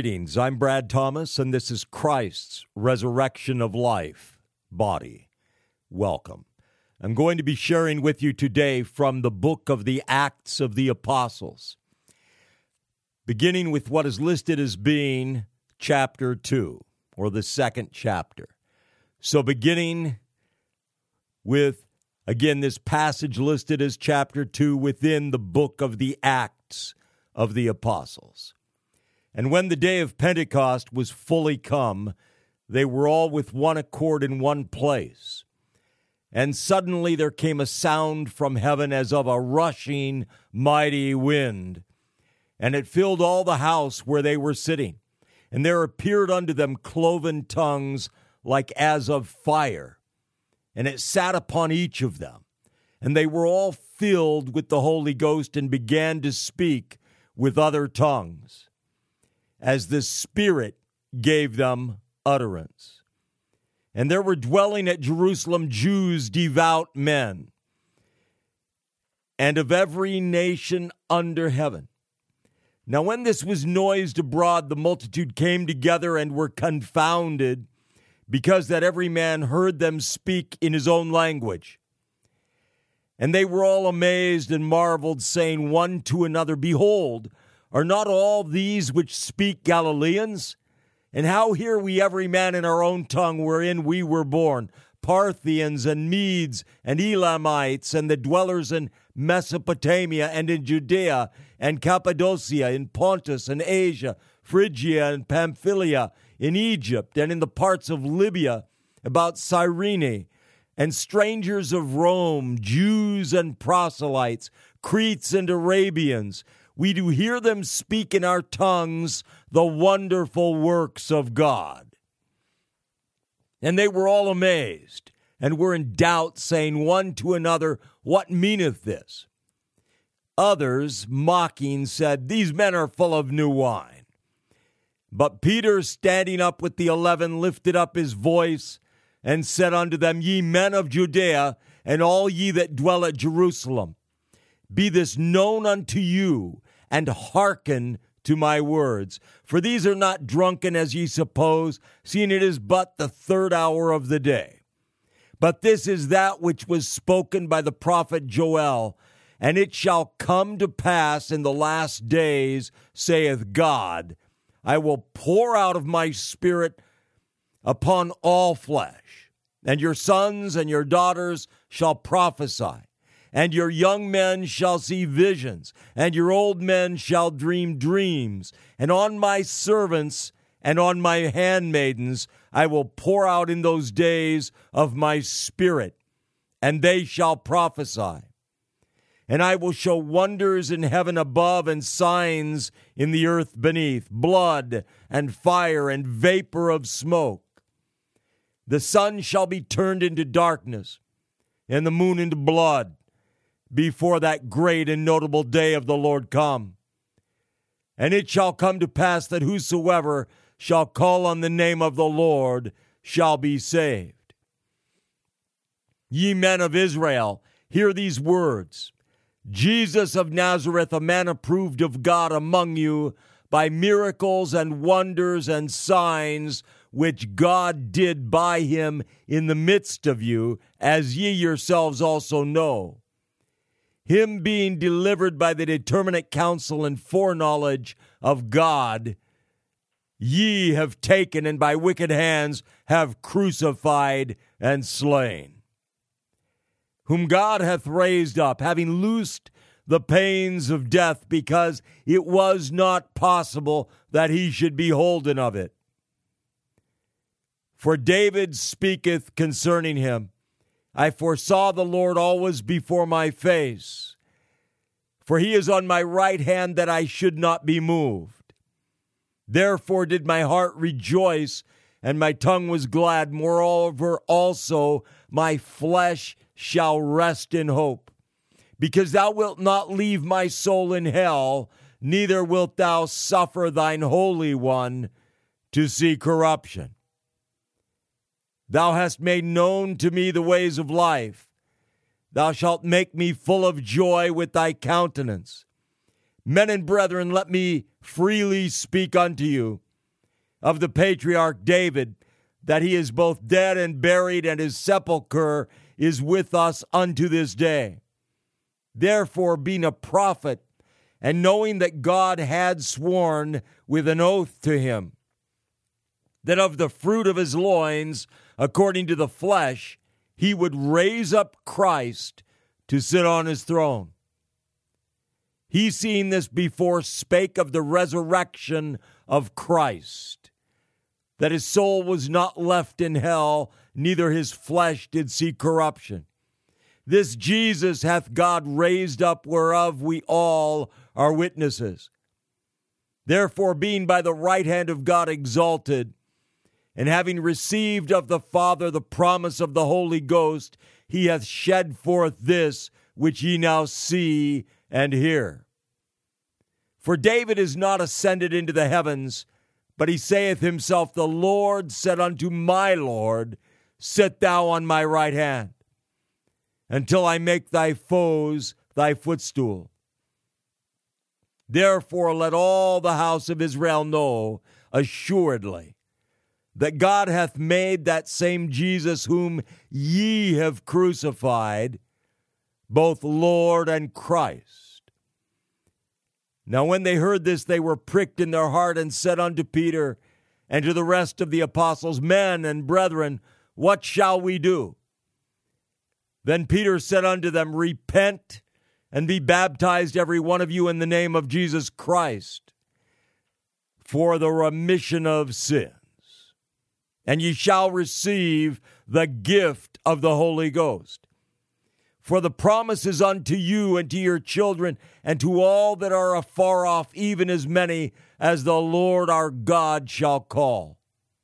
Greetings, I'm Brad Thomas, and this is Christ's Resurrection of Life Body. Welcome. I'm going to be sharing with you today from the book of the Acts of the Apostles, beginning with what is listed as being chapter 2, or the second chapter. So beginning with, again, this passage listed as chapter 2 within the book of the Acts of the Apostles. And when the day of Pentecost was fully come, they were all with one accord in one place. And suddenly there came a sound from heaven as of a rushing mighty wind, and it filled all the house where they were sitting. And there appeared unto them cloven tongues like as of fire, and it sat upon each of them. And they were all filled with the Holy Ghost and began to speak with other tongues, as the Spirit gave them utterance. And there were dwelling at Jerusalem Jews, devout men, and of every nation under heaven. Now when this was noised abroad, the multitude came together and were confounded, because that every man heard them speak in his own language. And they were all amazed and marveled, saying one to another, Behold, are not all these which speak Galileans? And how hear we every man in our own tongue wherein we were born? Parthians and Medes and Elamites and the dwellers in Mesopotamia and in Judea and Cappadocia, in Pontus and Asia, Phrygia and Pamphylia, in Egypt and in the parts of Libya about Cyrene, and strangers of Rome, Jews and proselytes, Cretes and Arabians. We do hear them speak in our tongues the wonderful works of God. And they were all amazed, and were in doubt, saying one to another, What meaneth this? Others, mocking, said, These men are full of new wine. But Peter, standing up with the 11, lifted up his voice, and said unto them, Ye men of Judea, and all ye that dwell at Jerusalem, be this known unto you, and hearken to my words. For these are not drunken as ye suppose, seeing it is but the third hour of the day. But this is that which was spoken by the prophet Joel. And it shall come to pass in the last days, saith God, I will pour out of my spirit upon all flesh, and your sons and your daughters shall prophesy. And your young men shall see visions, and your old men shall dream dreams. And on my servants and on my handmaidens I will pour out in those days of my spirit, and they shall prophesy. And I will show wonders in heaven above and signs in the earth beneath, blood and fire and vapor of smoke. The sun shall be turned into darkness, and the moon into blood, before that great and notable day of the Lord come. And it shall come to pass that whosoever shall call on the name of the Lord shall be saved. Ye men of Israel, hear these words. Jesus of Nazareth, a man approved of God among you by miracles and wonders and signs, which God did by him in the midst of you, as ye yourselves also know. Him being delivered by the determinate counsel and foreknowledge of God, ye have taken and by wicked hands have crucified and slain, whom God hath raised up, having loosed the pains of death, because it was not possible that he should be holden of it. For David speaketh concerning him, I foresaw the Lord always before my face, for he is on my right hand that I should not be moved. Therefore did my heart rejoice, and my tongue was glad. Moreover also my flesh shall rest in hope, because thou wilt not leave my soul in hell, neither wilt thou suffer thine Holy One to see corruption. Thou hast made known to me the ways of life. Thou shalt make me full of joy with thy countenance. Men and brethren, let me freely speak unto you. of the patriarch David, that he is both dead and buried, and his sepulchre is with us unto this day. Therefore, being a prophet, and knowing that God had sworn with an oath to him, that of the fruit of his loins, according to the flesh, he would raise up Christ to sit on his throne. He, seeing this before, spake of the resurrection of Christ, that his soul was not left in hell, neither his flesh did see corruption. This Jesus hath God raised up, whereof we all are witnesses. Therefore, being by the right hand of God exalted, and having received of the Father the promise of the Holy Ghost, he hath shed forth this which ye now see and hear. For David is not ascended into the heavens, but he saith himself, the Lord said unto my Lord, sit thou on my right hand, until I make thy foes thy footstool. Therefore let all the house of Israel know assuredly that God hath made that same Jesus whom ye have crucified, both Lord and Christ. Now when they heard this, they were pricked in their heart, and said unto Peter and to the rest of the apostles, Men and brethren, what shall we do? Then Peter said unto them, Repent, and be baptized every one of you in the name of Jesus Christ, for the remission of sins. And ye shall receive the gift of the Holy Ghost. For the promise is unto you and to your children and to all that are afar off, even as many as the Lord our God shall call.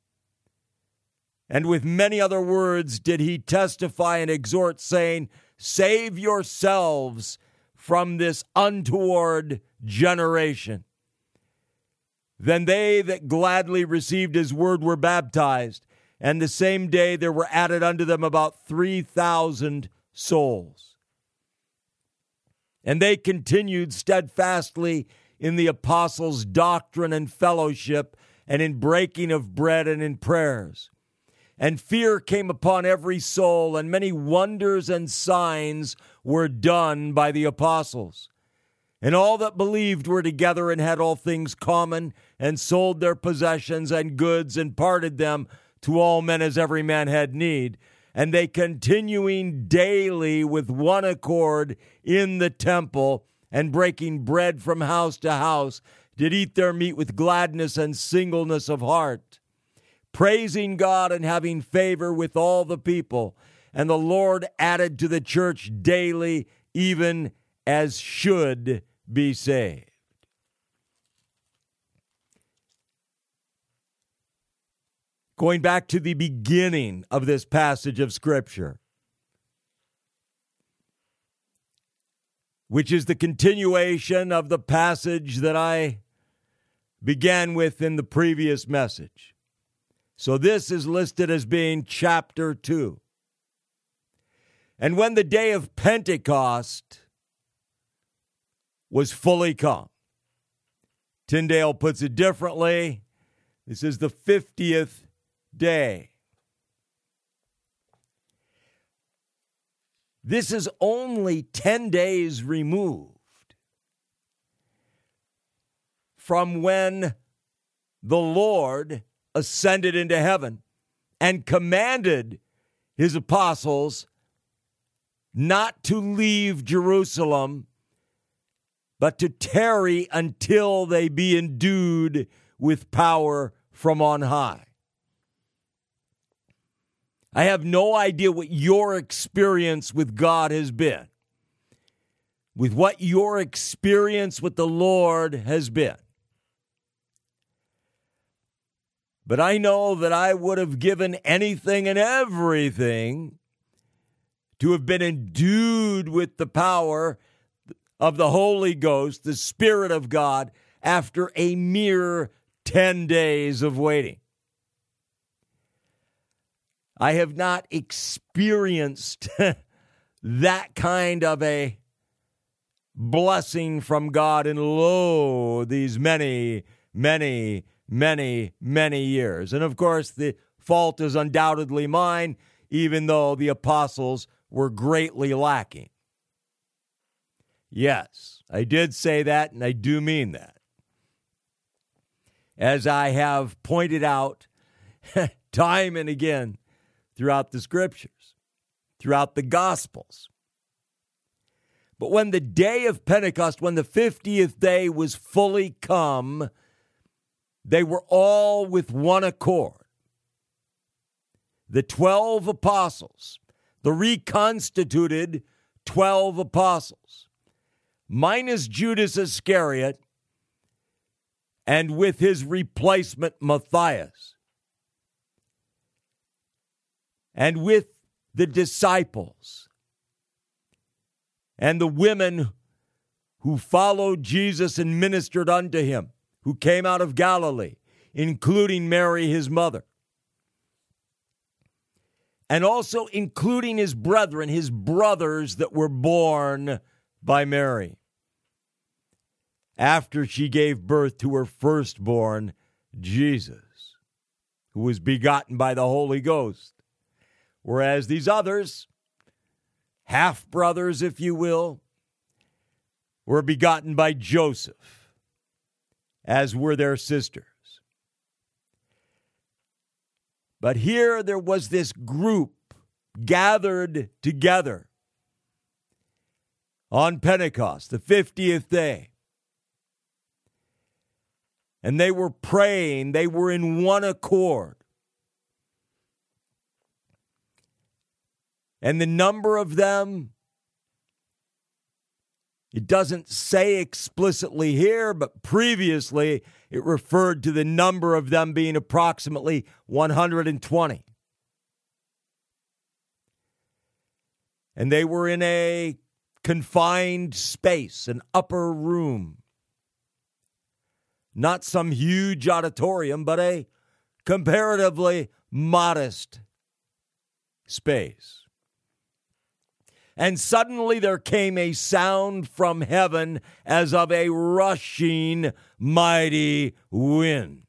And with many other words did he testify and exhort, saying, Save yourselves from this untoward generation. Then they that gladly received his word were baptized, and the same day there were added unto them about 3,000 souls. And they continued steadfastly in the apostles' doctrine and fellowship, and in breaking of bread and in prayers. And fear came upon every soul, and many wonders and signs were done by the apostles. And all that believed were together and had all things common, and sold their possessions and goods, and parted them to all men as every man had need. And they, continuing daily with one accord in the temple, and breaking bread from house to house, did eat their meat with gladness and singleness of heart, praising God and having favor with all the people. And the Lord added to the church daily, even as should be saved. Going back to the beginning of this passage of Scripture, which is the continuation of the passage that I began with in the previous message. So this is listed as being chapter 2. And when the day of Pentecost was fully come, Tyndale puts it differently. This is the 50th day. This is only 10 days removed from when the Lord ascended into heaven and commanded his apostles not to leave Jerusalem, but to tarry until they be endued with power from on high. I have no idea what your experience with God has been, with what your experience with the Lord has been. But I know that I would have given anything and everything to have been endued with the power of the Holy Ghost, the Spirit of God, after a mere 10 days of waiting. I have not experienced that kind of a blessing from God in, lo, these many, many many, many years. And of course, the fault is undoubtedly mine, even though the apostles were greatly lacking. Yes, I did say that, and I do mean that. As I have pointed out time and again throughout the Scriptures, throughout the Gospels. But when the day of Pentecost, when the 50th day was fully come, they were all with one accord. The 12 apostles, the reconstituted 12 apostles, minus Judas Iscariot, and with his replacement Matthias, and with the disciples, and the women who followed Jesus and ministered unto him, who came out of Galilee, including Mary, his mother, and also including his brethren, his brothers that were born by Mary after she gave birth to her firstborn, Jesus, who was begotten by the Holy Ghost. Whereas these others, half-brothers, if you will, were begotten by Joseph, as were their sisters. But here there was this group gathered together on Pentecost, the 50th day. And they were praying, they were in one accord. And the number of them, it doesn't say explicitly here, but previously it referred to the number of them being approximately 120. And they were in a confined space, an upper room. Not some huge auditorium, but a comparatively modest space. And suddenly there came a sound from heaven as of a rushing mighty wind.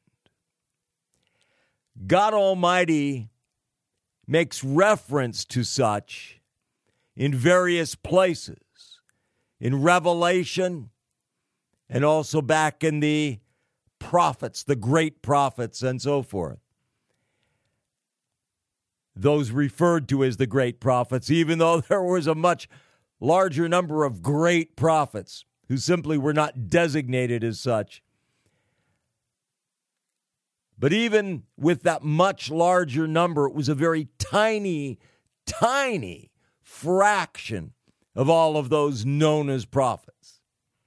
God Almighty makes reference to such in various places, in Revelation, and also back in the prophets, the great prophets, and so forth. Those referred to as the great prophets, even though there was a much larger number of great prophets who simply were not designated as such. But even with that much larger number, it was a very tiny fraction of all of those known as prophets.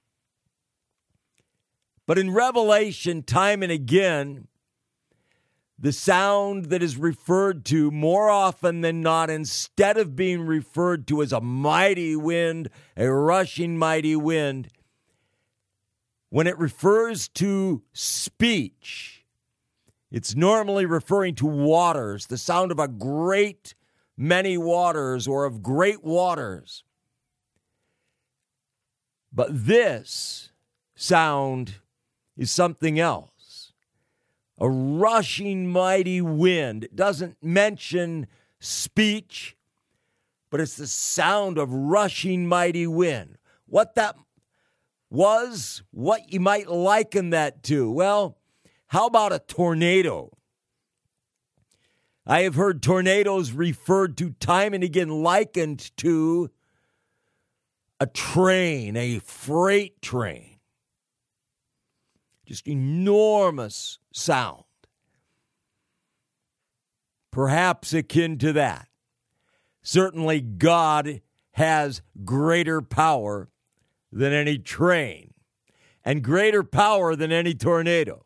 But in Revelation, time and again, the sound that is referred to more often than not, instead of being referred to as a mighty wind, a rushing mighty wind, when it refers to speech, it's normally referring to waters, the sound of a great many waters or of great waters. But this sound is something else. A rushing mighty wind. It doesn't mention speech, but it's the sound of rushing mighty wind. What that was, what you might liken that to. Well, how about a tornado? I have heard tornadoes referred to time and again likened to a train, a freight train. Just enormous sound. Perhaps akin to that. Certainly God has greater power than any train and greater power than any tornado.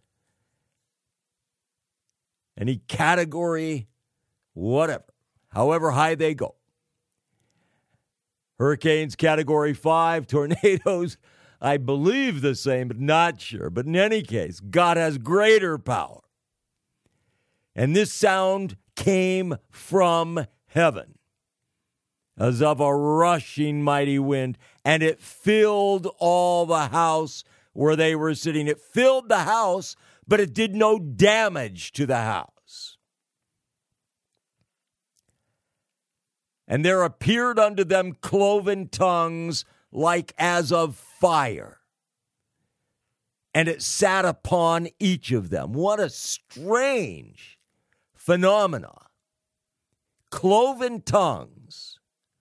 Any category, whatever, however high they go. Hurricanes category 5, tornadoes, I believe the same, but not sure. But in any case, God has greater power. And this sound came from heaven as of a rushing mighty wind, and it filled all the house where they were sitting. It filled the house, but it did no damage to the house. And there appeared unto them cloven tongues like as of fire, and it sat upon each of them. What a strange phenomena. Cloven tongues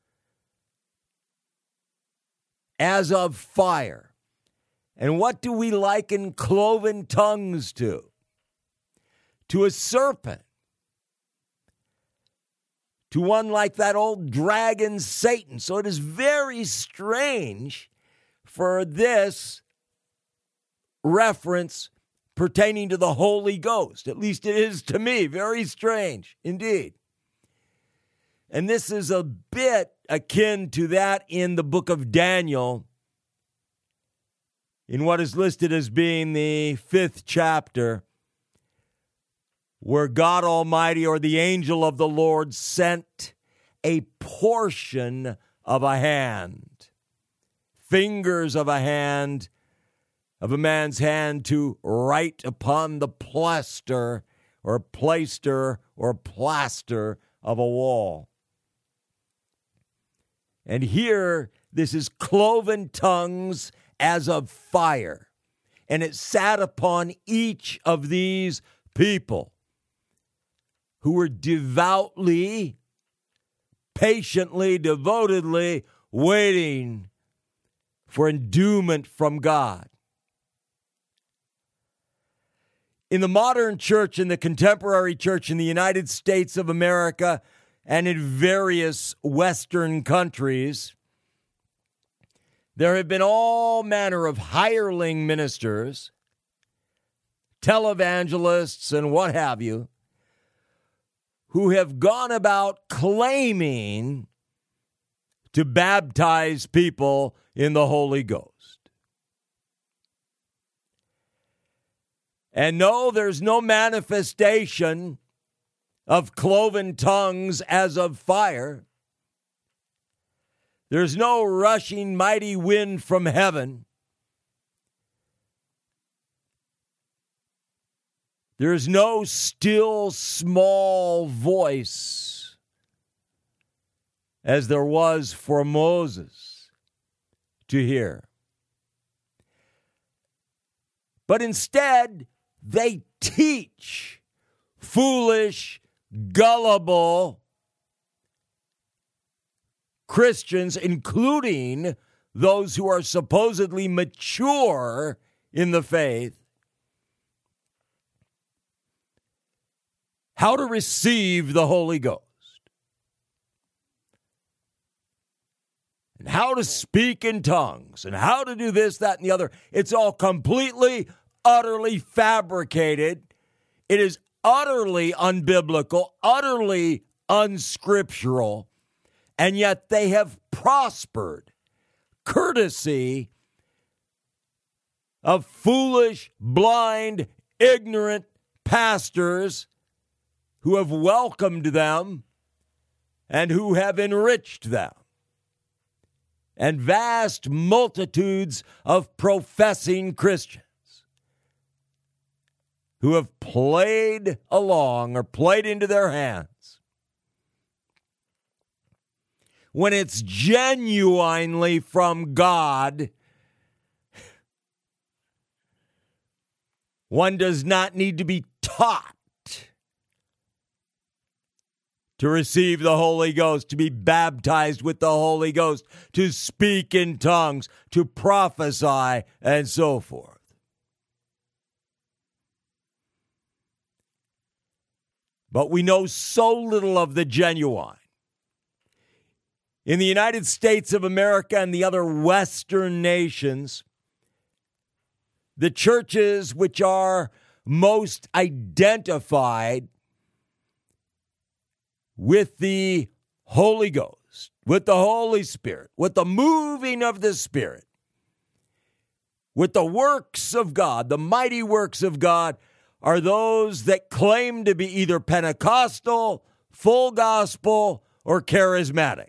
as of fire. And what do we liken cloven tongues to? To a serpent. To one like that old dragon Satan. So it is very strange for this reference pertaining to the Holy Ghost. At least it is to me. Very strange indeed. And this is a bit akin to that in the book of Daniel, in what is listed as being the 5th chapter, where God Almighty or the angel of the Lord sent a portion of a hand, fingers of a hand, of a man's hand to write upon the plaster or plaster of a wall. And here, this is cloven tongues as of fire. And it sat upon each of these people who were devoutly, patiently, devotedly waiting for endowment from God. In the modern church, in the contemporary church in the United States of America and in various Western countries, there have been all manner of hireling ministers, televangelists, and what have you, who have gone about claiming to baptize people in the Holy Ghost. And no, there's no manifestation of cloven tongues as of fire. There's no rushing mighty wind from heaven. There's no still small voice as there was for Moses to hear. But instead, they teach foolish, gullible Christians, including those who are supposedly mature in the faith, how to receive the Holy Ghost and how to speak in tongues and how to do this, that, and the other. It's all completely, utterly fabricated. It is utterly unbiblical, utterly unscriptural, and yet they have prospered courtesy of foolish, blind, ignorant pastors who have welcomed them and who have enriched them, and vast multitudes of professing Christians who have played along or played into their hands when it's genuinely from God. One does not need to be taught to receive the Holy Ghost, to be baptized with the Holy Ghost, to speak in tongues, to prophesy, and so forth. But we know so little of the genuine. In the United States of America and the other Western nations, the churches which are most identified with the Holy Ghost, with the Holy Spirit, with the moving of the Spirit, with the works of God, the mighty works of God, are those that claim to be either Pentecostal, full gospel, or charismatic.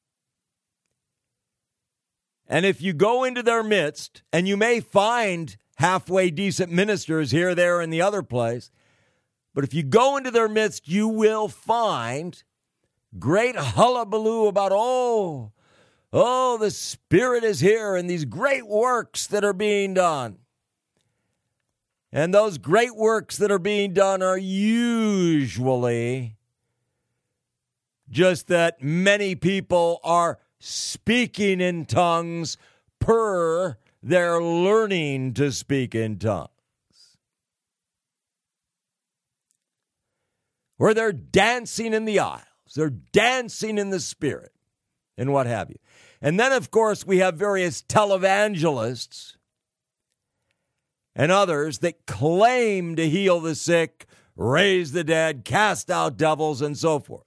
And if you go into their midst, and you may find halfway decent ministers here, there, and the other place. But if you go into their midst, you will find great hullabaloo about, the Spirit is here and these great works that are being done. And those great works that are being done are usually just that many people are speaking in tongues per their learning to speak in tongues. Or they're dancing in the aisles. They're dancing in the Spirit and what have you. And then, of course, we have various televangelists and others that claim to heal the sick, raise the dead, cast out devils, and so forth.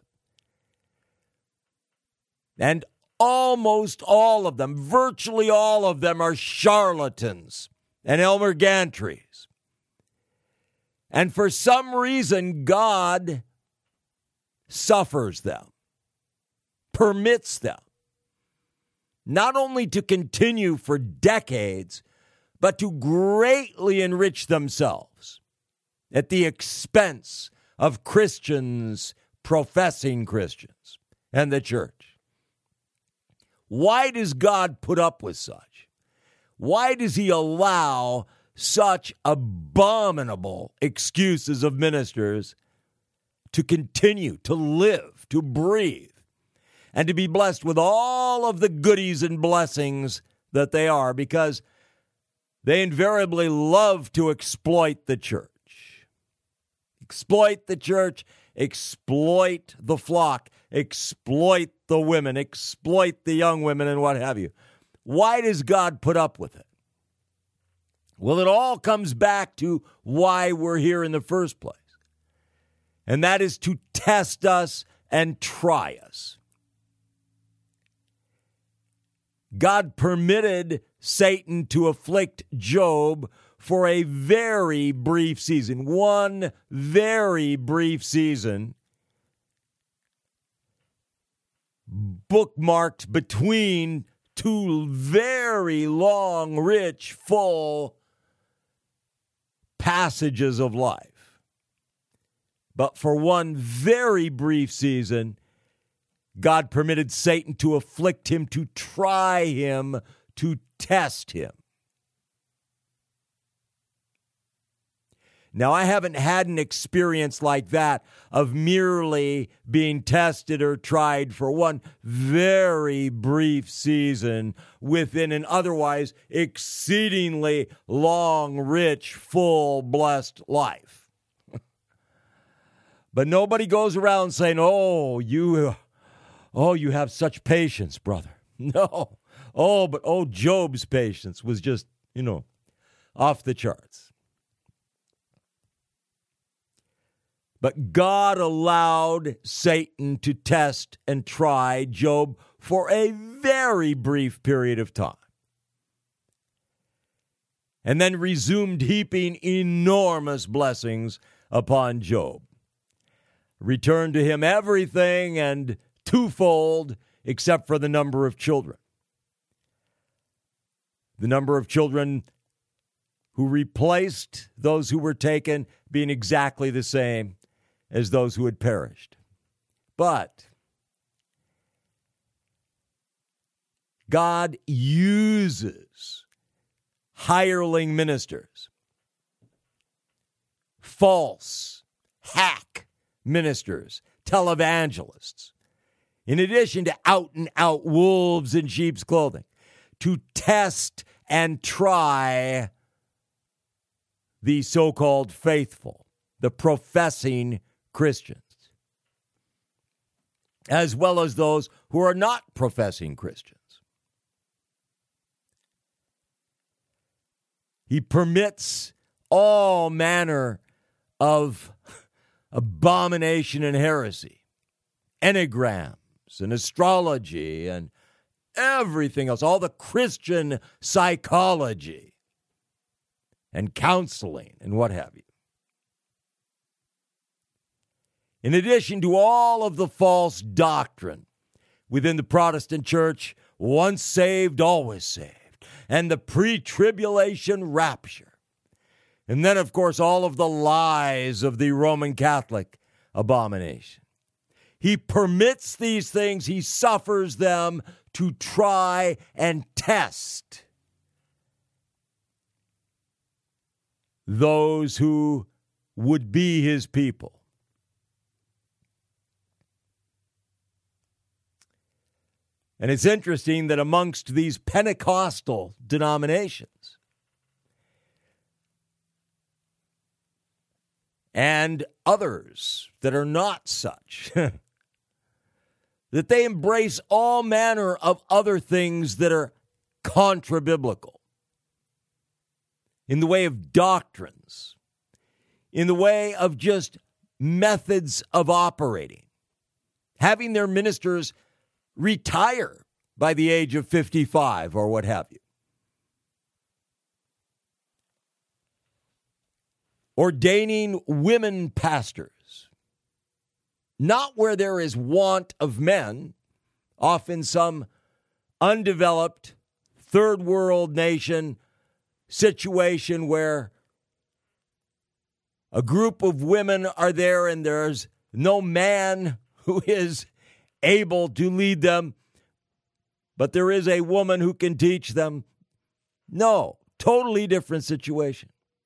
And almost all of them, virtually all of them, are charlatans and Elmer Gantrys. And for some reason, God suffers them, permits them, not only to continue for decades, but to greatly enrich themselves at the expense of Christians, professing Christians, and the church. Why does God put up with such? Why does he allow such abominable excuses of ministers to continue, to live, to breathe, and to be blessed with all of the goodies and blessings that they are? Because they invariably love to exploit the church. Exploit the church, exploit the flock, exploit the women, exploit the young women, and what have you. Why does God put up with it? Well, it all comes back to why we're here in the first place. And that is to test us and try us. God permitted Satan to afflict Job for a very brief season, one very brief season, bookmarked between two very long, rich, full passages of life. But for one very brief season, God permitted Satan to afflict him, to try him, to test him. Now, I haven't had an experience like that of merely being tested or tried for one very brief season within an otherwise exceedingly long, rich, full, blessed life. But nobody goes around saying, you have such patience, brother. No. But Job's patience was just, off the charts. But God allowed Satan to test and try Job for a very brief period of time, and then resumed heaping enormous blessings upon Job. Returned to him everything and twofold except for the number of children. The number of children who replaced those who were taken being exactly the same as those who had perished. But God uses hireling ministers, false, hack ministers, televangelists, in addition to out-and-out wolves in sheep's clothing, to test and try the so-called faithful, the professing Christians, as well as those who are not professing Christians. He permits all manner of abomination and heresy, enneagrams and astrology and everything else, all the Christian psychology and counseling and what have you. In addition to all of the false doctrine within the Protestant church, once saved, always saved, and the pre-tribulation rapture, And then, of course, all of the lies of the Roman Catholic abomination. He permits these things. He suffers them to try and test those who would be his people. And it's interesting that amongst these Pentecostal denominations and others that are not such, that they embrace all manner of other things that are contra-biblical in the way of doctrines, in the way of just methods of operating, having their ministers retire by the age of 55 or what have you. Ordaining women pastors, not where there is want of men, often some undeveloped third world nation situation where a group of women are there and there's no man who is able to lead them, but there is a woman who can teach them. No, totally different situation.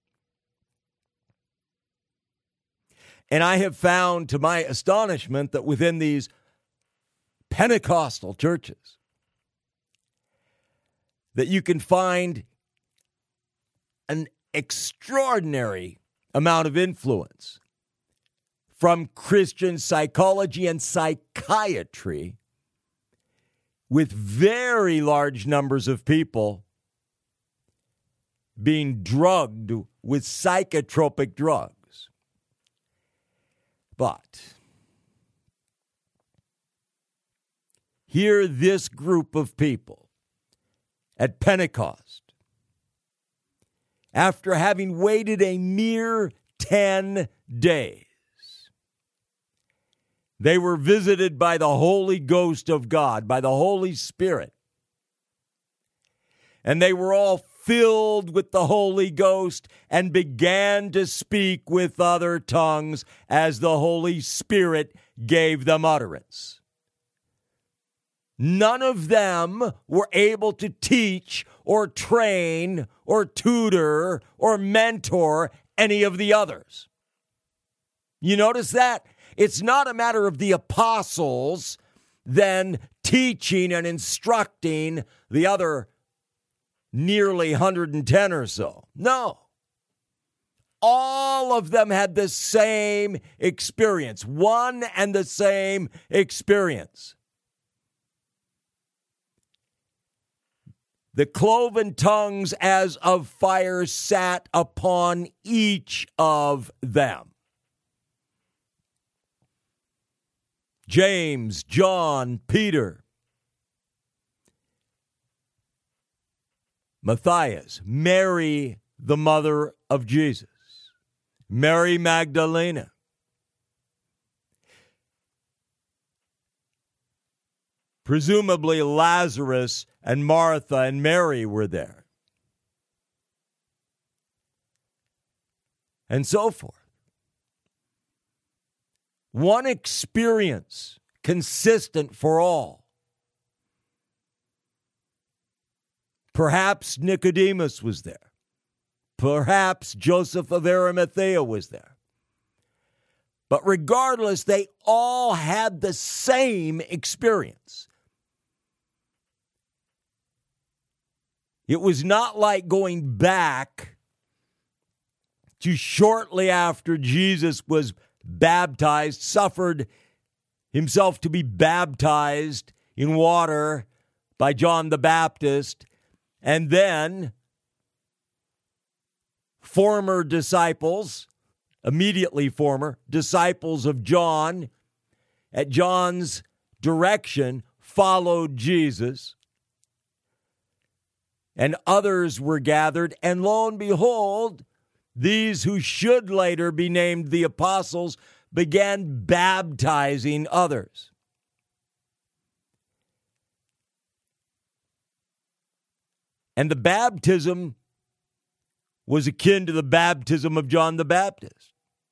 And I have found, to my astonishment, that within these Pentecostal churches, that you can find an extraordinary amount of influence from Christian psychology and psychiatry, with very large numbers of people being drugged with psychotropic drugs. But here, this group of people at Pentecost, after having waited a mere 10 days, they were visited by the Holy Ghost of God, by the Holy Spirit. And they were all filled with the Holy Ghost and began to speak with other tongues as the Holy Spirit gave them utterance. None of them were able to teach or train or tutor or mentor any of the others. You notice that? It's not a matter of the apostles then teaching and instructing the other nearly 110 or so. No. All of them had the same experience, one and the same experience. The cloven tongues as of fire sat upon each of them. James, John, Peter, Matthias, Mary, the mother of Jesus, Mary Magdalene, presumably Lazarus and Martha and Mary were there, and so forth. One experience consistent for all. Perhaps Nicodemus was there. Perhaps Joseph of Arimathea was there. But regardless, they all had the same experience. It was not like going back to shortly after Jesus was baptized, suffered himself to be baptized in water by John the Baptist, and then former disciples, immediately former disciples of John, at John's direction, followed Jesus, and others were gathered, and lo and behold, these who should later be named the apostles began baptizing others. And the baptism was akin to the baptism of John the Baptist.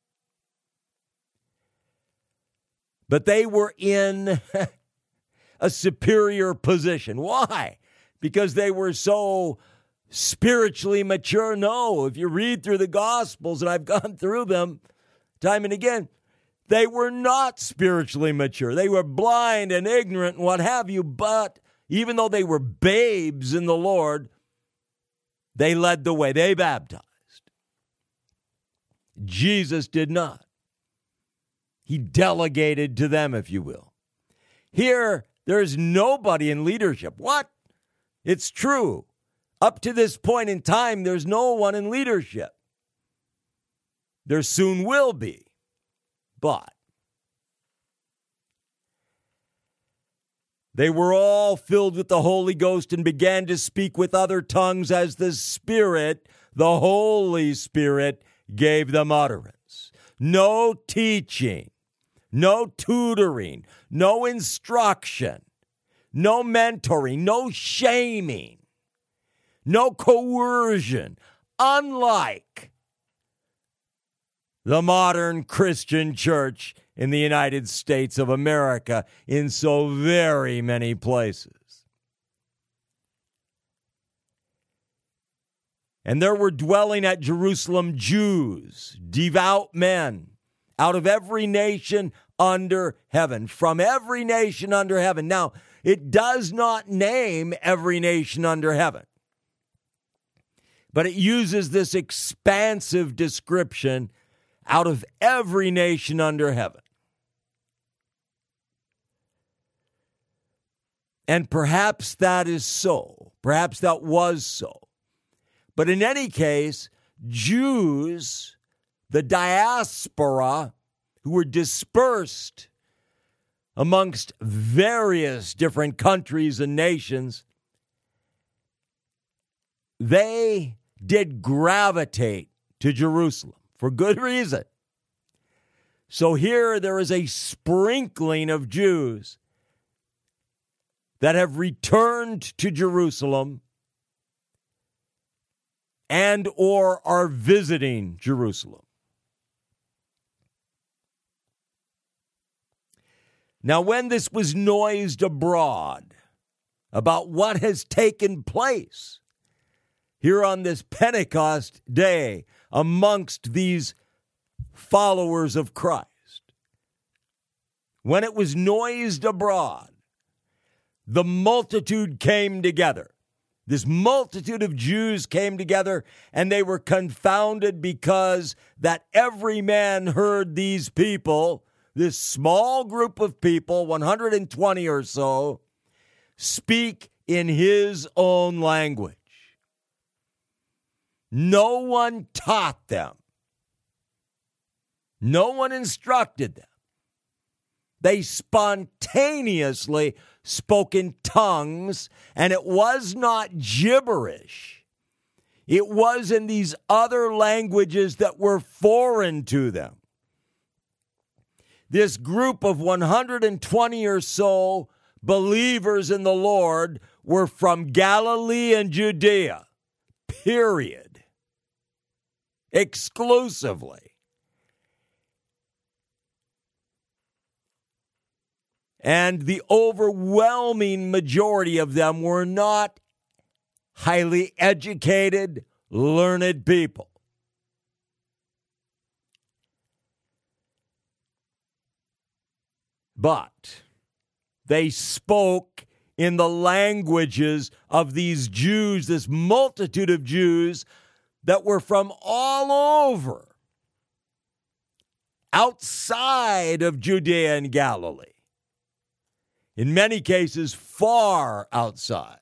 But they were in a superior position. Why? Because they were so spiritually mature? No, if you read through the Gospels, and I've gone through them time and again, they were not spiritually mature. They were blind and ignorant and what have you, but even though they were babes in the Lord, they led the way. They baptized. Jesus did not. He delegated to them, if you will. Here, there's nobody in leadership. What? It's true. Up to this point in time, there's no one in leadership. There soon will be. But they were all filled with the Holy Ghost and began to speak with other tongues as the Spirit, the Holy Spirit, gave them utterance. No teaching, no tutoring, no instruction, no mentoring, no shaming, no coercion, unlike the modern Christian church in the United States of America in so very many places. And there were dwelling at Jerusalem Jews, devout men, out of every nation under heaven, from every nation under heaven. Now, it does not name every nation under heaven, but it uses this expansive description out of every nation under heaven. And perhaps that is so. Perhaps that was so. But in any case, Jews, the diaspora, who were dispersed amongst various different countries and nations, they did gravitate to Jerusalem for good reason. So here there is a sprinkling of Jews that have returned to Jerusalem and or are visiting Jerusalem. Now, when this was noised abroad about what has taken place here on this Pentecost day amongst these followers of Christ, when it was noised abroad, the multitude came together. This multitude of Jews came together, and they were confounded because that every man heard these people, this small group of people, 120 or so, speak in his own language. No one taught them. No one instructed them. They spontaneously spoke in tongues, and it was not gibberish. It was in these other languages that were foreign to them. This group of 120 or so believers in the Lord were from Galilee and Judea, period. Exclusively. And the overwhelming majority of them were not highly educated, learned people. But they spoke in the languages of these Jews, this multitude of Jews that were from all over, outside of Judea and Galilee. In many cases, far outside.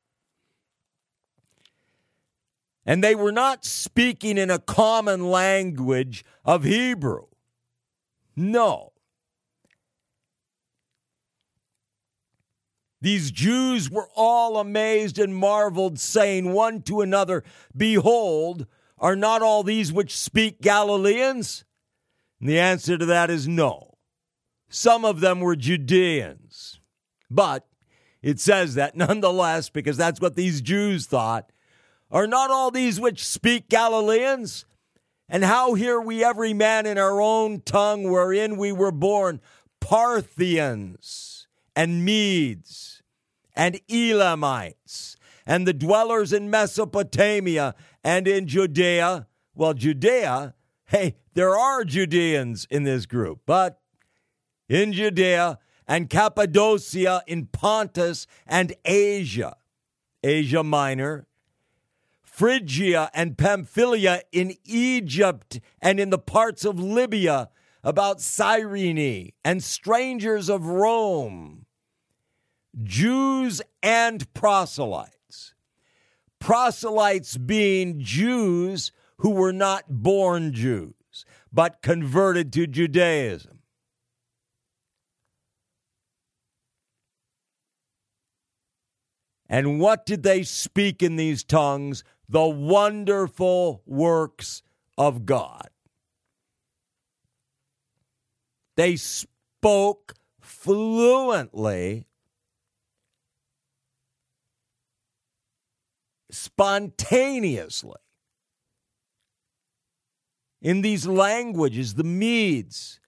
And they were not speaking in a common language of Hebrew. No. These Jews were all amazed and marveled, saying one to another, "Behold, are not all these which speak Galileans?" And the answer to that is no. Some of them were Judeans. But it says that nonetheless, because that's what these Jews thought, Are not all these which speak Galileans? And how hear we every man in our own tongue wherein we were born, Parthians and Medes and Elamites and the dwellers in Mesopotamia and in Judea? Well, Judea, hey, there are Judeans in this group, but in Judea and Cappadocia, in Pontus and Asia, Asia Minor, Phrygia and Pamphylia, in Egypt and in the parts of Libya about Cyrene, and strangers of Rome, Jews and proselytes. Proselytes being Jews who were not born Jews, but converted to Judaism. And what did they speak in these tongues? The wonderful works of God. They spoke fluently, spontaneously, in these languages, the Medes,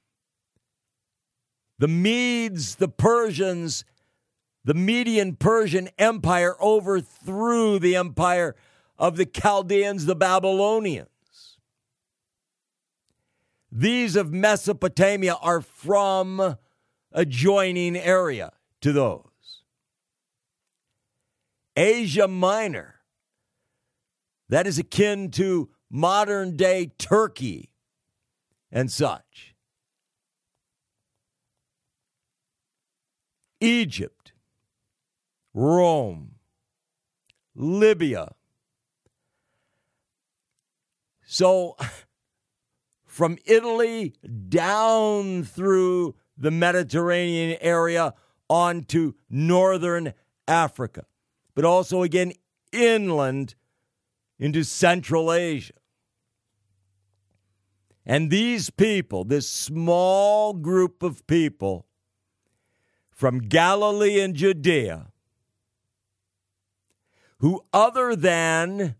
the Persians. The Median Persian Empire overthrew the empire of the Chaldeans, the Babylonians. These of Mesopotamia are from adjoining area to those. Asia Minor, that is akin to modern-day Turkey and such. Egypt, Rome, Libya. So from Italy down through the Mediterranean area on to northern Africa, but also again inland into Central Asia. And these people, this small group of people from Galilee and Judea, who other than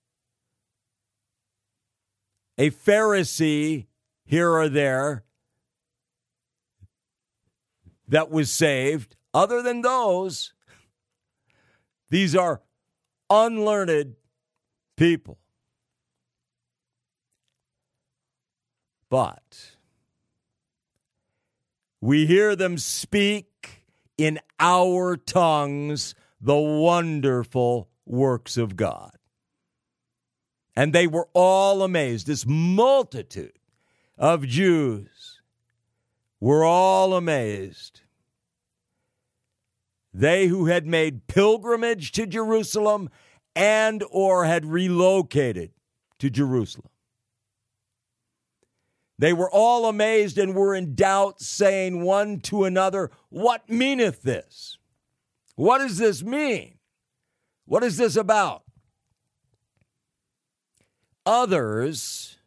a Pharisee here or there that was saved, other than those, these are unlearned people. But we hear them speak in our tongues the wonderful works of God. And they were all amazed. This multitude of Jews were all amazed. They who had made pilgrimage to Jerusalem and or had relocated to Jerusalem. They were all amazed and were in doubt, saying one to another, "What meaneth this? What does this mean? What is this about?" Others,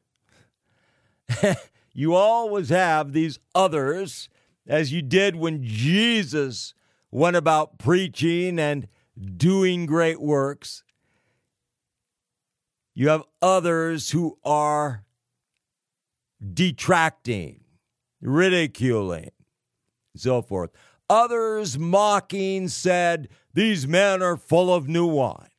you always have these others, as you did when Jesus went about preaching and doing great works. You have others who are detracting, ridiculing, so forth. Others mocking said, "These men are full of new wine."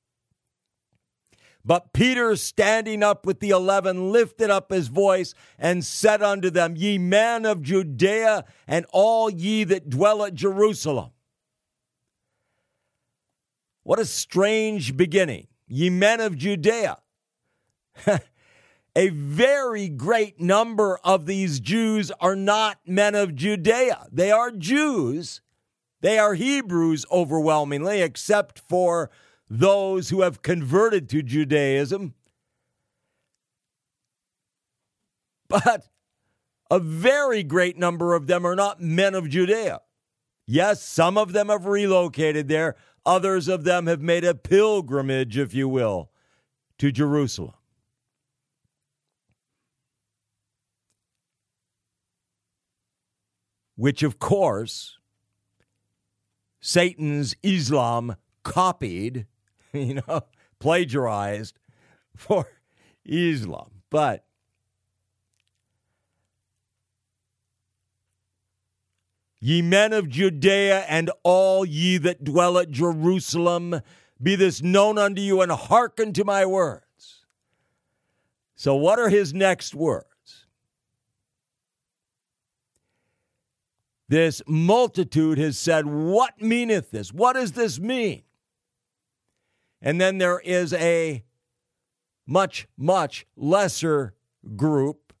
But Peter, standing up with the 11, lifted up his voice and said unto them, "Ye men of Judea, and all ye that dwell at Jerusalem." What a strange beginning. Ye men of Judea. A very great number of these Jews are not men of Judea. They are Jews. They are Hebrews overwhelmingly, except for those who have converted to Judaism. But a very great number of them are not men of Judea. Yes, some of them have relocated there. Others of them have made a pilgrimage, if you will, to Jerusalem. Which, of course, Satan's Islam copied, plagiarized for Islam. But ye men of Judea and all ye that dwell at Jerusalem, be this known unto you, and hearken to my words. So what are his next words? This multitude has said, what meaneth this? What does this mean? And then there is a much, much lesser group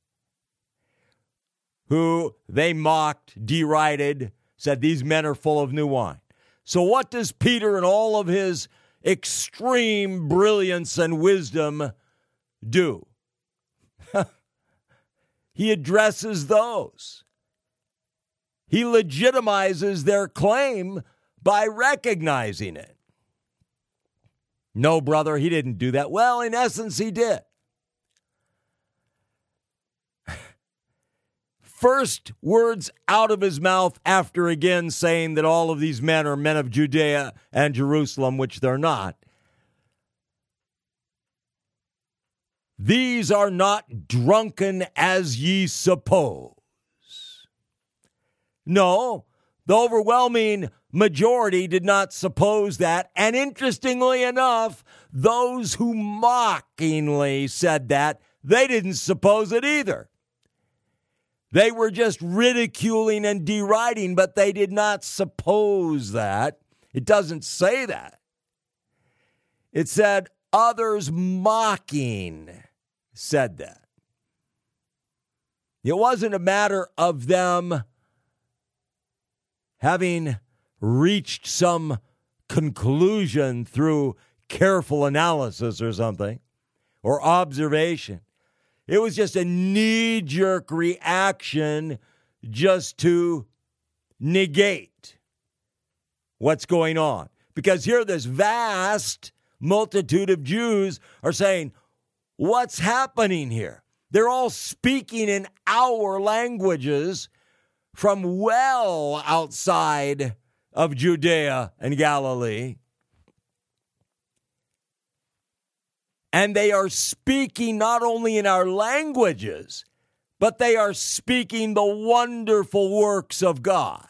who they mocked, derided, said these men are full of new wine. So what does Peter and all of his extreme brilliance and wisdom do? He addresses those. He legitimizes their claim by recognizing it. No, brother, he didn't do that. Well, in essence, he did. First words out of his mouth after again saying that all of these men are men of Judea and Jerusalem, which they're not. These are not drunken as ye suppose. No, the overwhelming majority did not suppose that. And interestingly enough, those who mockingly said that, they didn't suppose it either. They were just ridiculing and deriding, but they did not suppose that. It doesn't say that. It said others mocking said that. It wasn't a matter of them having reached some conclusion through careful analysis or something, or observation. It was just a knee-jerk reaction just to negate what's going on. Because here this vast multitude of Jews are saying, what's happening here? They're all speaking in our languages from well outside of Judea and Galilee. And they are speaking not only in our languages, but they are speaking the wonderful works of God.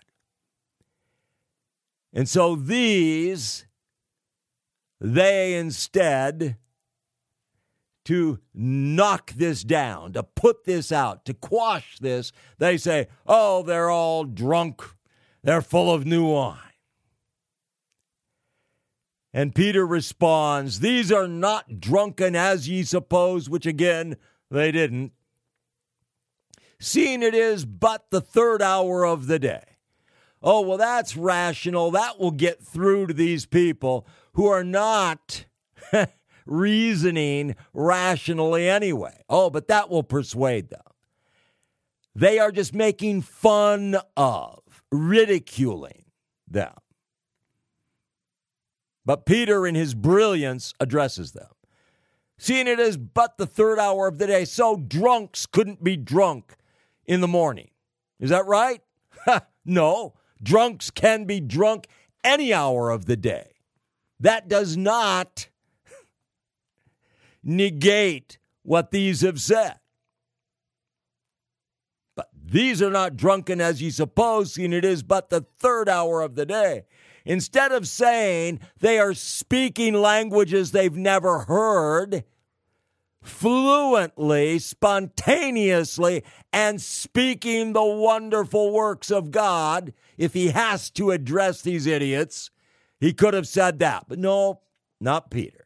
And so these, they instead, to knock this down, to put this out, to quash this, they say, oh, they're all drunk. They're full of new wine. And Peter responds, these are not drunken as ye suppose, which again, they didn't. Seeing it is but the third hour of the day. Oh, well, that's rational. That will get through to these people who are not reasoning rationally anyway. Oh, but that will persuade them. They are just making fun of, ridiculing them. But Peter, in his brilliance, addresses them. Seeing it is but the third hour of the day, so drunks couldn't be drunk in the morning. Is that right? No, drunks can be drunk any hour of the day. That does not negate what these have said. But these are not drunken as ye suppose, seeing it is but the third hour of the day. Instead of saying they are speaking languages they've never heard, fluently, spontaneously, and speaking the wonderful works of God, if he has to address these idiots, he could have said that. But no, not Peter.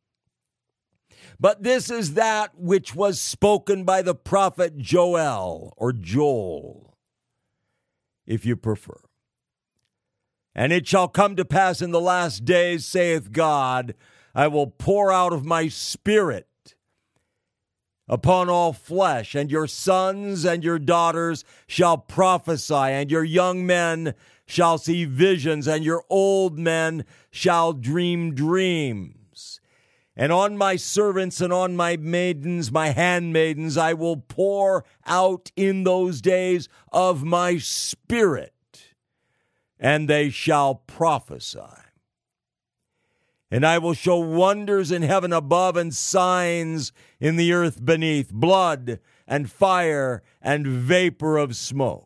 But this is that which was spoken by the prophet Joel, or Joel, if you prefer. And it shall come to pass in the last days, saith God, I will pour out of my spirit upon all flesh, and your sons and your daughters shall prophesy, and your young men shall see visions, and your old men shall dream dreams. And on my servants and on my maidens, my handmaidens, I will pour out in those days of my spirit, and they shall prophesy. And I will show wonders in heaven above and signs in the earth beneath, blood and fire and vapor of smoke.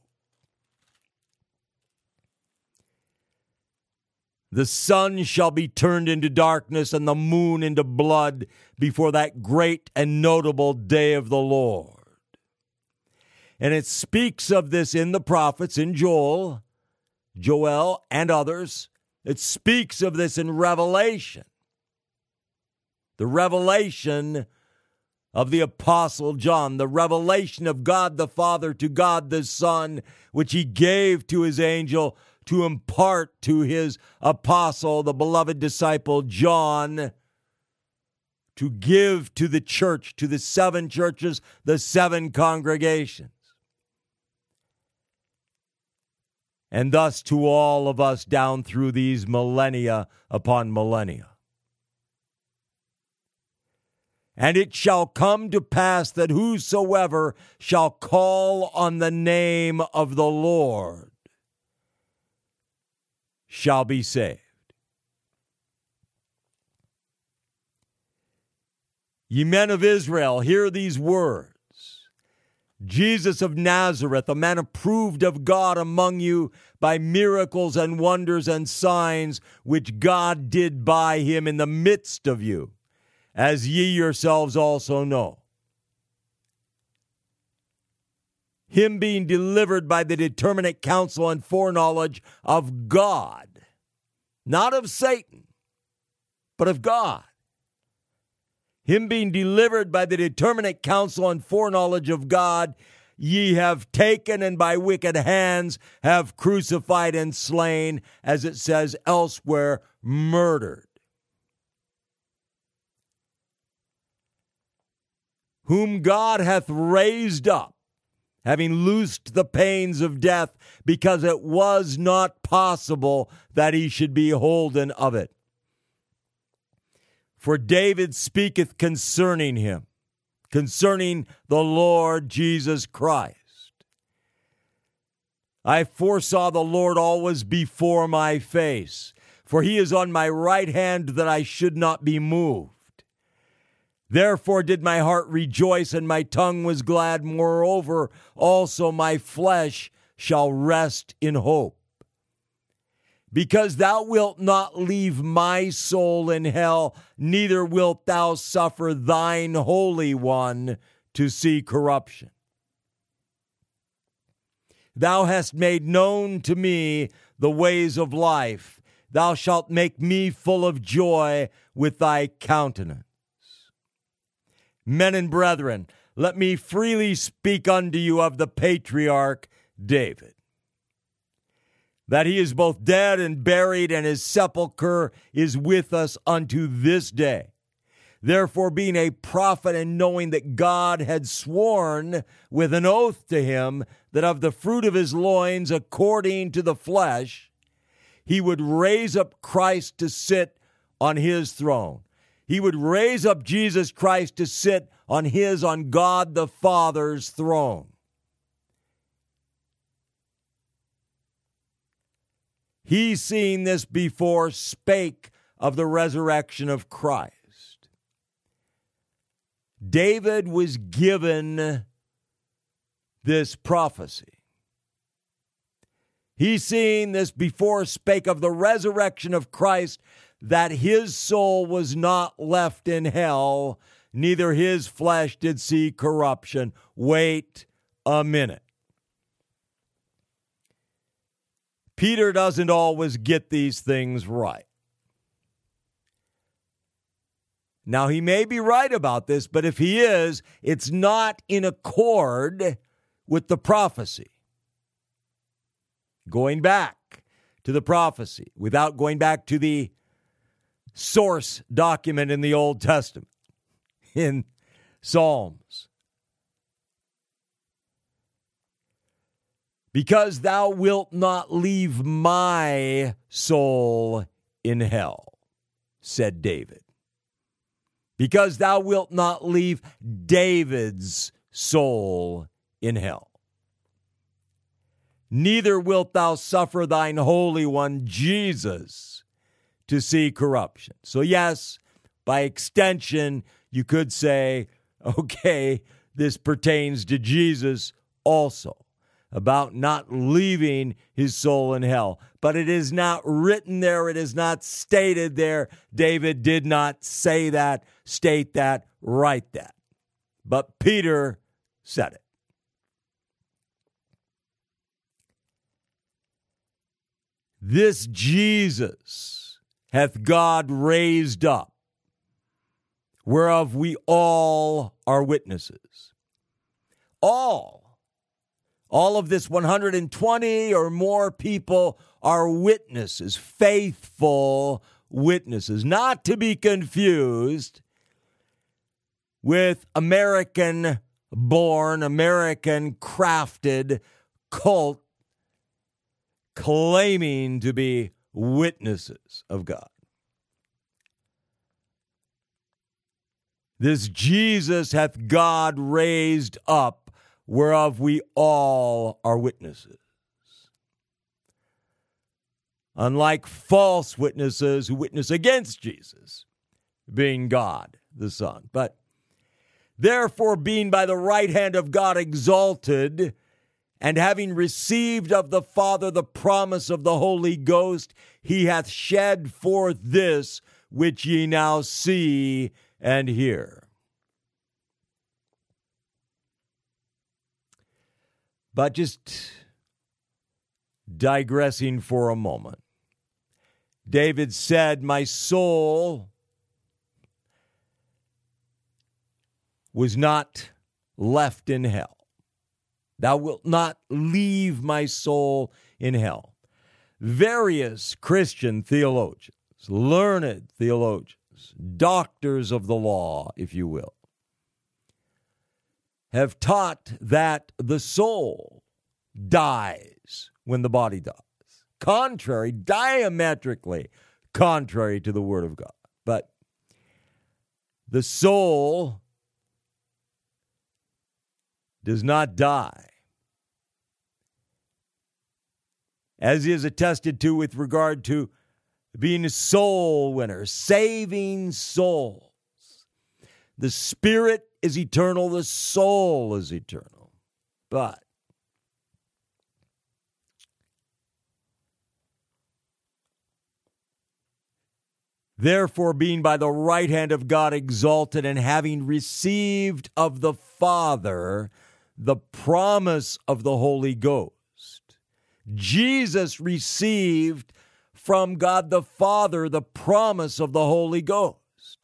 The sun shall be turned into darkness and the moon into blood before that great and notable day of the Lord. And it speaks of this in the prophets, in Joel, and others. It speaks of this in Revelation. The revelation of the Apostle John, the revelation of God the Father to God the Son, which he gave to his angel to impart to his apostle, the beloved disciple John, to give to the church, to the 7 churches, the 7 congregations. And thus to all of us down through these millennia upon millennia. And it shall come to pass that whosoever shall call on the name of the Lord shall be saved. Ye men of Israel, hear these words. Jesus of Nazareth, a man approved of God among you by miracles and wonders and signs which God did by him in the midst of you, as ye yourselves also know. Him being delivered by the determinate counsel and foreknowledge of God, not of Satan, but of God. Him being delivered by the determinate counsel and foreknowledge of God, ye have taken and by wicked hands have crucified and slain, as it says elsewhere, murdered. Whom God hath raised up, having loosed the pains of death, because it was not possible that he should be holden of it. For David speaketh concerning him, concerning the Lord Jesus Christ. I foresaw the Lord always before my face, for he is on my right hand that I should not be moved. Therefore did my heart rejoice, and my tongue was glad. Moreover, also my flesh shall rest in hope. Because thou wilt not leave my soul in hell, neither wilt thou suffer thine Holy One to see corruption. Thou hast made known to me the ways of life. Thou shalt make me full of joy with thy countenance. Men and brethren, let me freely speak unto you of the patriarch David, that he is both dead and buried, and his sepulchre is with us unto this day. Therefore, being a prophet, and knowing that God had sworn with an oath to him that of the fruit of his loins, according to the flesh, he would raise up Christ to sit on his throne. He would raise up Jesus Christ to sit on God the Father's throne. He, seeing this before, spake of the resurrection of Christ. David was given this prophecy. He, seeing this before, spake of the resurrection of Christ, that his soul was not left in hell, neither his flesh did see corruption. Wait a minute. Peter doesn't always get these things right. Now, he may be right about this, but if he is, it's not in accord with the prophecy. Going back to the prophecy, without going back to the source document in the Old Testament, in Psalms. Because thou wilt not leave my soul in hell, said David. Because thou wilt not leave David's soul in hell. Neither wilt thou suffer thine Holy One, Jesus, to see corruption. So yes, by extension, you could say, okay, this pertains to Jesus also, about not leaving his soul in hell. But it is not written there. It is not stated there. David did not say that, state that, write that. But Peter said it. This Jesus hath God raised up, whereof we all are witnesses. All of this 120 or more people are witnesses, faithful witnesses, not to be confused with American-born, American-crafted cult claiming to be witnesses of God. This Jesus hath God raised up, whereof we all are witnesses. Unlike false witnesses who witness against Jesus, being God the Son. But therefore, being by the right hand of God exalted, and having received of the Father the promise of the Holy Ghost, he hath shed forth this which ye now see and hear. But just digressing for a moment, David said, my soul was not left in hell. Thou wilt not leave my soul in hell. Various Christian theologians, learned theologians, doctors of the law, if you will, have taught that the soul dies when the body dies. Diametrically contrary to the Word of God. But the soul does not die, as is attested to with regard to being a soul winner, saving souls. The spirit is eternal, the soul is eternal. But therefore, being by the right hand of God exalted, and having received of the Father the promise of the Holy Ghost, Jesus received from God the Father the promise of the Holy Ghost.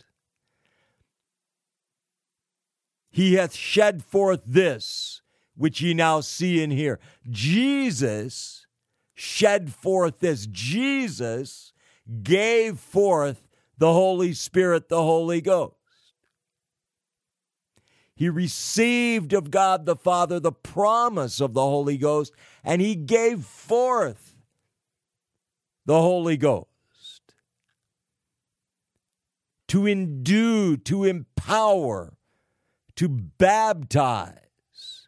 He hath shed forth this, which ye now see and hear. Jesus shed forth this. Jesus gave forth the Holy Spirit, the Holy Ghost. He received of God the Father the promise of the Holy Ghost, and he gave forth the Holy Ghost to endue, to empower, to baptize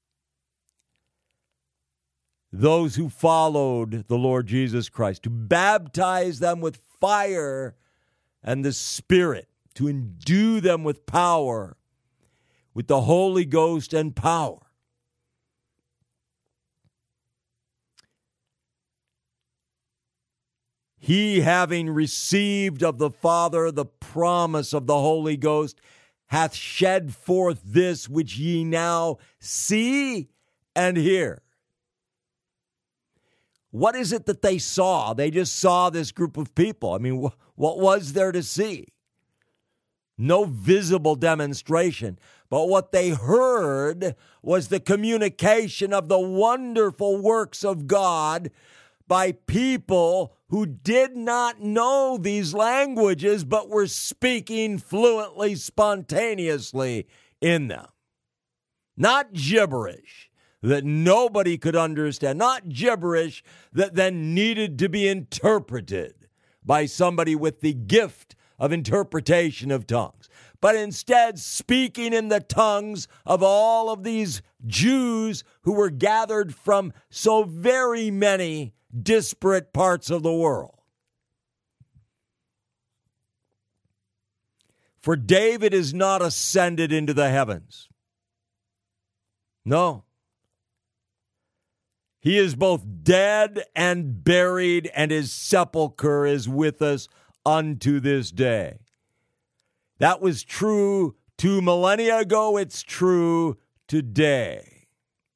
those who followed the Lord Jesus Christ, to baptize them with fire and the Spirit, to endue them with power, with the Holy Ghost and power. He, having received of the Father the promise of the Holy Ghost, hath shed forth this which ye now see and hear. What is it that they saw? They just saw this group of people. I mean, what was there to see? No visible demonstration. But what they heard was the communication of the wonderful works of God by people who did not know these languages, but were speaking fluently, spontaneously in them. Not gibberish that nobody could understand, not gibberish that then needed to be interpreted by somebody with the gift of interpretation of tongues, but instead speaking in the tongues of all of these Jews who were gathered from so very many disparate parts of the world. For David is not ascended into the heavens. No. He is both dead and buried, and his sepulcher is with us unto this day. That was true 2 millennia ago. It's true today.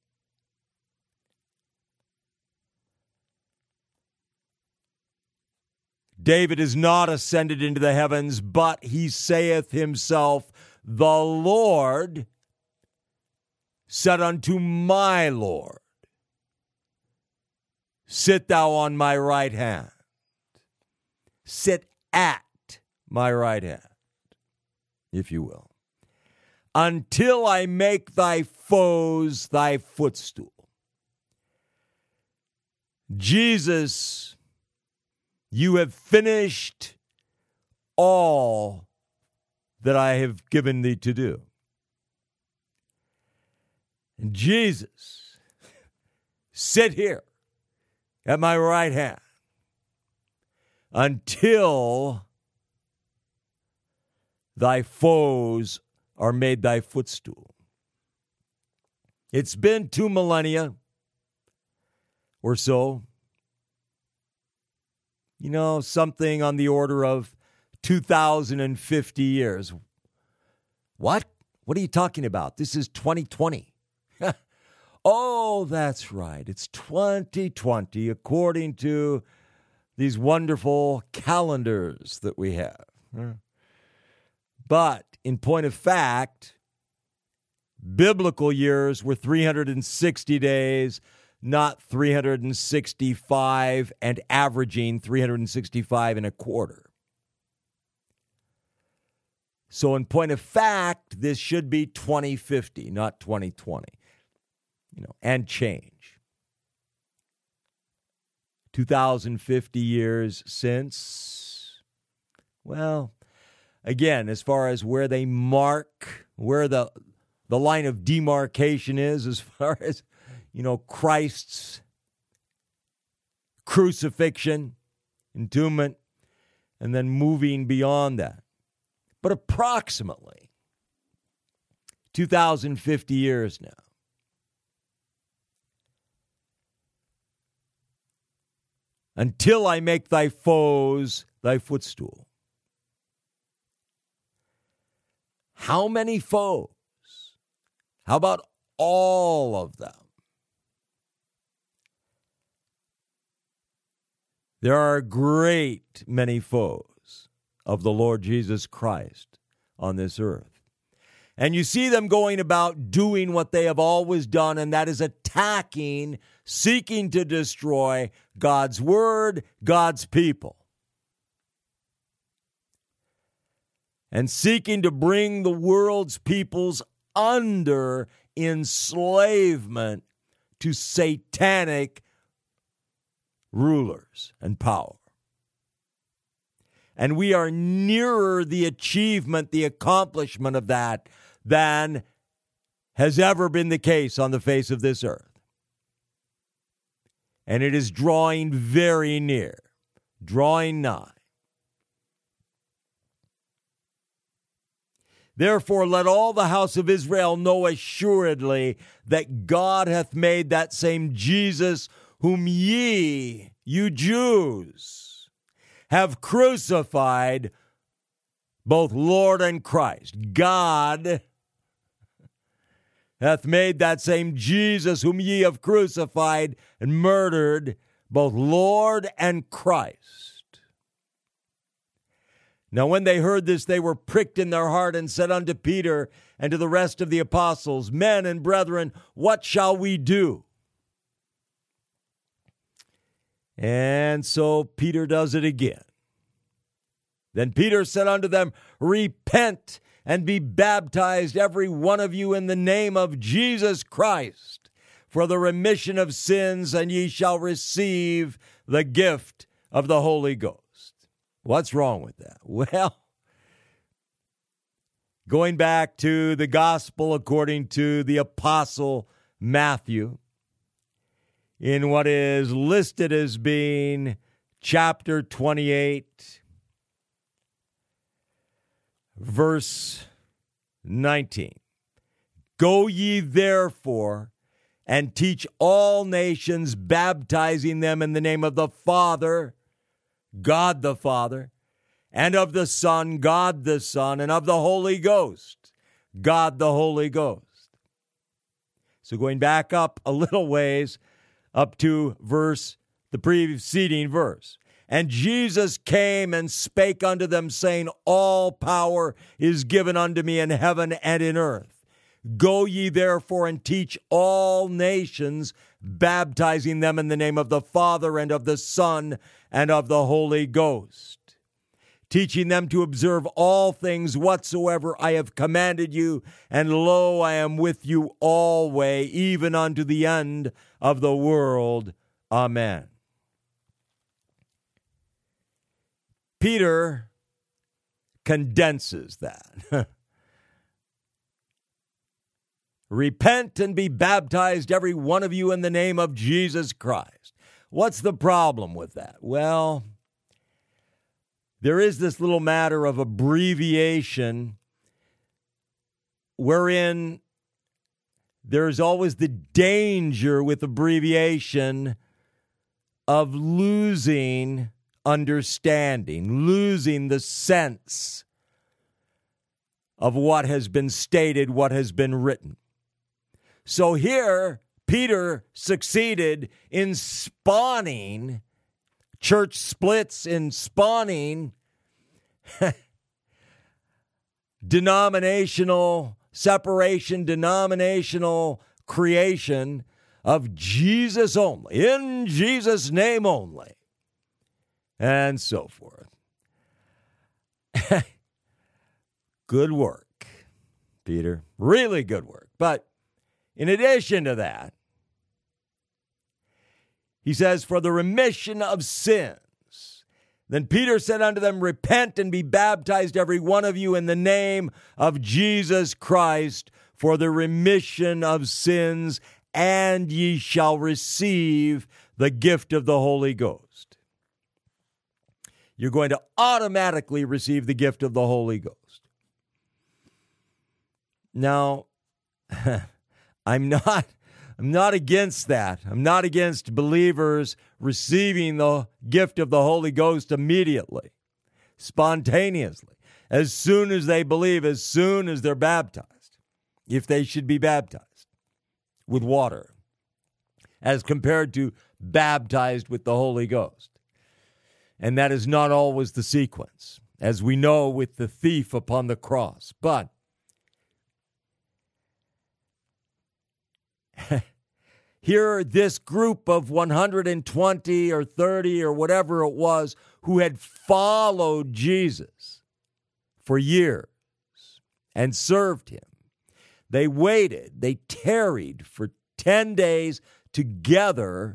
David is not ascended into the heavens, but he saith himself, the Lord said unto my Lord, sit thou on my right hand. Sit at my right hand, if you will, until I make thy foes thy footstool. Jesus, you have finished all that I have given thee to do. And Jesus, sit here at my right hand until thy foes are made thy footstool. It's been 2 millennia or so. You know, something on the order of 2,050 years. What? What are you talking about? This is 2020. Oh, that's right. It's 2020 according to these wonderful calendars that we have. But in point of fact, biblical years were 360 days, not 365, and averaging 365 and a quarter. So in point of fact, this should be 2050, not 2020. And change. 2,050 years since. Well, again, as far as where they mark, where the line of demarcation is, as far as, Christ's crucifixion, entombment, and then moving beyond that. But approximately 2,050 years now. Until I make thy foes thy footstool. How many foes? How about all of them? There are a great many foes of the Lord Jesus Christ on this earth. And you see them going about doing what they have always done, and that is attacking, seeking to destroy God's word, God's people. And seeking to bring the world's peoples under enslavement to satanic rulers and power. And we are nearer the achievement, the accomplishment of that than has ever been the case on the face of this earth. And it is drawing very near, drawing nigh. Therefore, let all the house of Israel know assuredly that God hath made that same Jesus whom ye, you Jews, have crucified, both Lord and Christ. God hath made that same Jesus whom ye have crucified and murdered, both Lord and Christ. Now when they heard this, they were pricked in their heart and said unto Peter and to the rest of the apostles, Men and brethren, what shall we do? And so Peter does it again. Then Peter said unto them, Repent and be baptized every one of you in the name of Jesus Christ for the remission of sins, and ye shall receive the gift of the Holy Ghost. What's wrong with that? Well, going back to the gospel according to the apostle Matthew, in what is listed as being chapter 28, verse 19. Go ye therefore and teach all nations, baptizing them in the name of the Father, God the Father, and of the Son, God the Son, and of the Holy Ghost, God the Holy Ghost. So going back up a little ways, up to the preceding verse. And Jesus came and spake unto them, saying, all power is given unto me in heaven and in earth. Go ye therefore and teach all nations, baptizing them in the name of the Father and of the Son and of the Holy Ghost, teaching them to observe all things whatsoever I have commanded you, and lo, I am with you alway, even unto the end of the world. Amen. Peter condenses that. Repent and be baptized, every one of you, in the name of Jesus Christ. What's the problem with that? Well, there is this little matter of abbreviation wherein there's always the danger with abbreviation of losing understanding, losing the sense of what has been stated, what has been written. So here, Peter succeeded in spawning church splits, in spawning denominational separation, denominational creation of Jesus only, in Jesus' name only, and so forth. Good work, Peter. Really good work. But in addition to that, he says, for the remission of sins. Then Peter said unto them, repent and be baptized, every one of you, in the name of Jesus Christ, for the remission of sins, and ye shall receive the gift of the Holy Ghost. You're going to automatically receive the gift of the Holy Ghost. Now, I'm not against that. I'm not against believers receiving the gift of the Holy Ghost immediately, spontaneously, as soon as they believe, as soon as they're baptized, if they should be baptized with water, as compared to baptized with the Holy Ghost. And that is not always the sequence, as we know with the thief upon the cross. But here, this group of 120 or 30 or whatever it was who had followed Jesus for years and served him, they waited, they tarried for 10 days together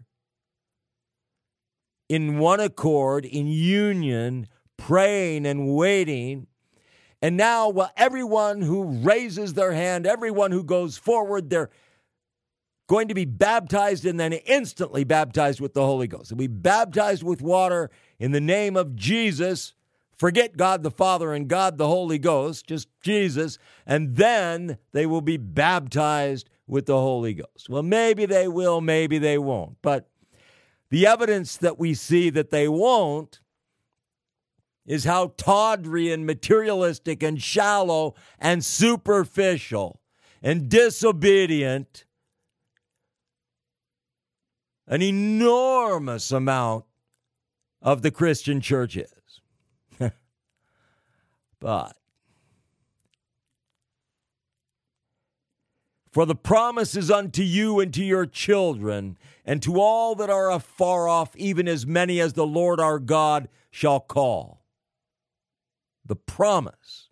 in one accord, in union, praying and waiting. And now, well, everyone who raises their hand, everyone who goes forward, they're going to be baptized and then instantly baptized with the Holy Ghost. They'll be baptized with water in the name of Jesus. Forget God the Father and God the Holy Ghost, just Jesus, and then they will be baptized with the Holy Ghost. Well, maybe they will, maybe they won't. But the evidence that we see that they won't is how tawdry and materialistic and shallow and superficial and disobedient an enormous amount of the Christian church is. But for the promise is unto you and to your children, and to all that are afar off, even as many as the Lord our God shall call. The promise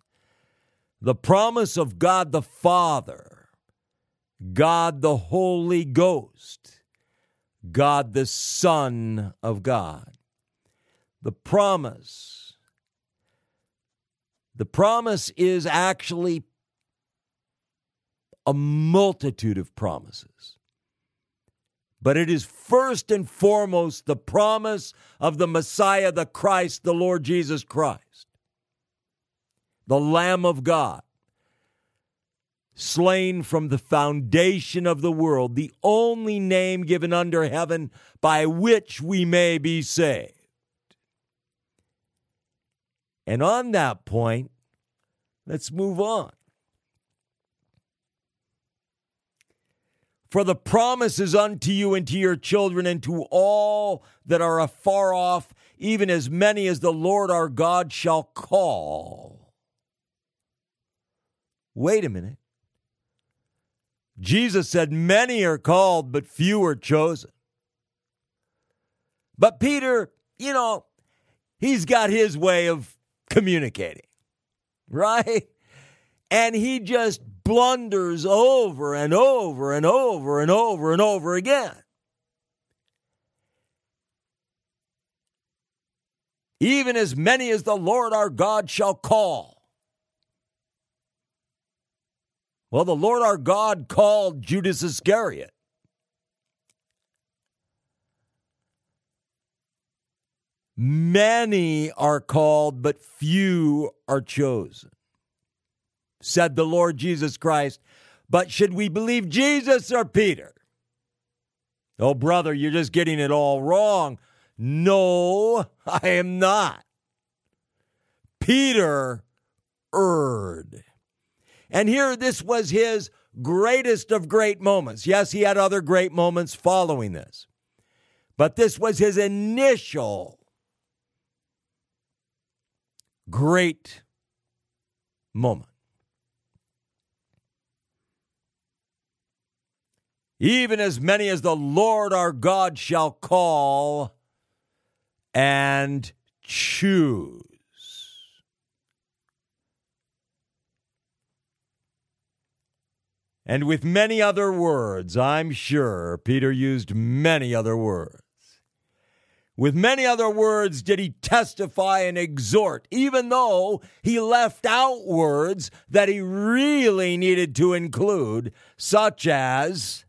of God the Father, God the Holy Ghost, God the Son of God. The promise is actually a multitude of promises. But it is first and foremost the promise of the Messiah, the Christ, the Lord Jesus Christ. the Lamb of God, slain from the foundation of the world, the only name given under heaven by which we may be saved. And on that point, let's move on. For the promise is unto you and to your children and to all that are afar off, even as many as the Lord our God shall call. Wait a minute. Jesus said, many are called, but few are chosen. But Peter, he's got his way of communicating, right? And he just blunders over and over and over and over and over again. Even as many as the Lord our God shall call. Well, the Lord our God called Judas Iscariot. Many are called, but few are chosen, said the Lord Jesus Christ. But should we believe Jesus or Peter? Oh, brother, you're just getting it all wrong. No, I am not. Peter erred. And here, this was his greatest of great moments. Yes, he had other great moments following this. But this was his initial great moment. Even as many as the Lord our God shall call and choose. And with many other words, I'm sure Peter used many other words. With many other words did he testify and exhort, even though he left out words that he really needed to include, such as,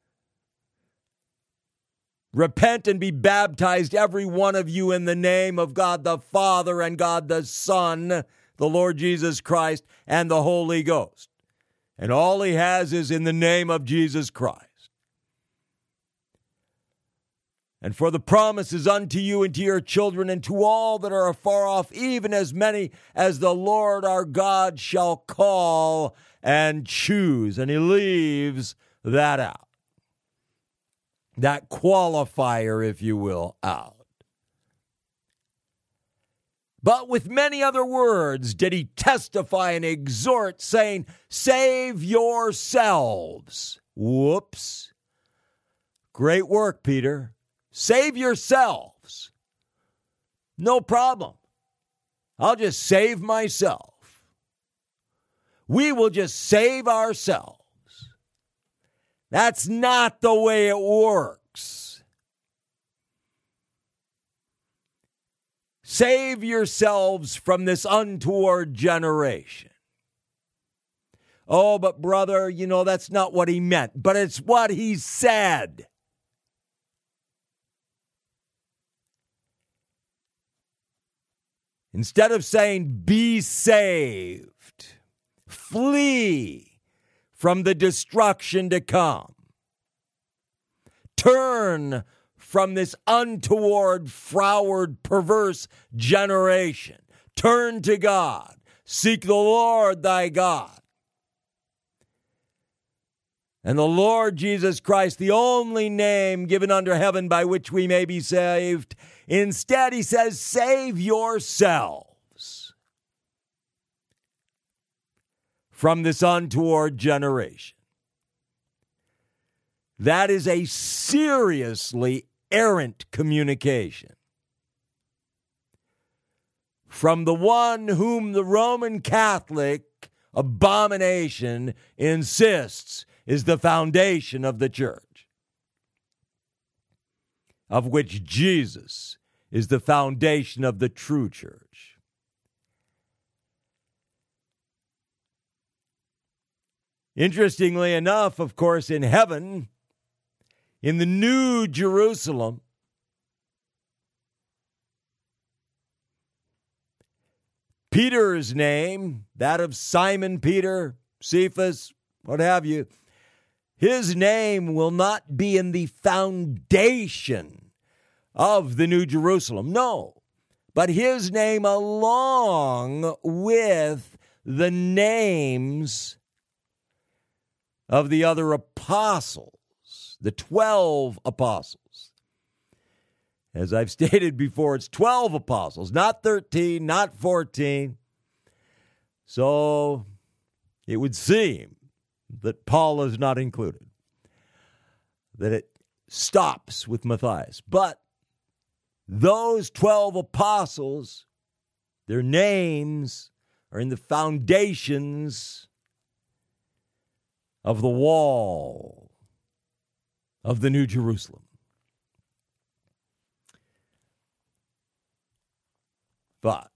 repent and be baptized, every one of you, in the name of God the Father and God the Son, the Lord Jesus Christ, and the Holy Ghost. And all he has is in the name of Jesus Christ. And for the promise is unto you and to your children and to all that are afar off, even as many as the Lord our God shall call and choose. And he leaves that out. That qualifier, if you will, out. But with many other words did he testify and exhort, saying, save yourselves. Whoops. Great work, Peter. Save yourselves. No problem. I'll just save myself. We will just save ourselves. That's not the way it works. Save yourselves from this untoward generation. Oh, but brother, that's not what he meant, but it's what he said. Instead of saying, be saved, flee from the destruction to come, turn from this untoward, froward, perverse generation. Turn to God. Seek the Lord thy God. And the Lord Jesus Christ, the only name given under heaven by which we may be saved. Instead, he says, save yourselves from this untoward generation. That is a seriously errant communication from the one whom the Roman Catholic abomination insists is the foundation of the church, of which Jesus is the foundation of the true church. Interestingly enough, of course, in heaven, in the New Jerusalem, Peter's name, that of Simon Peter, Cephas, what have you, his name will not be in the foundation of the New Jerusalem. No, but his name along with the names of the other apostles, the 12 apostles. As I've stated before, it's 12 apostles, not 13, not 14. So it would seem that Paul is not included, that it stops with Matthias. But those 12 apostles, their names are in the foundations of the wall of the New Jerusalem. But,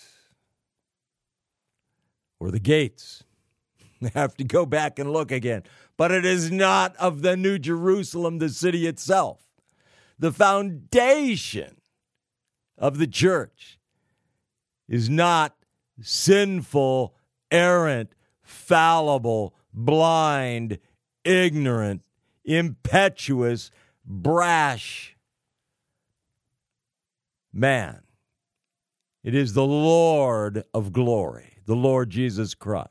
or the gates, I have to go back and look again. But it is not of the New Jerusalem, the city itself. The foundation of the church is not sinful, errant, fallible, blind, ignorant, impetuous, brash man. It is the Lord of glory, the Lord Jesus Christ.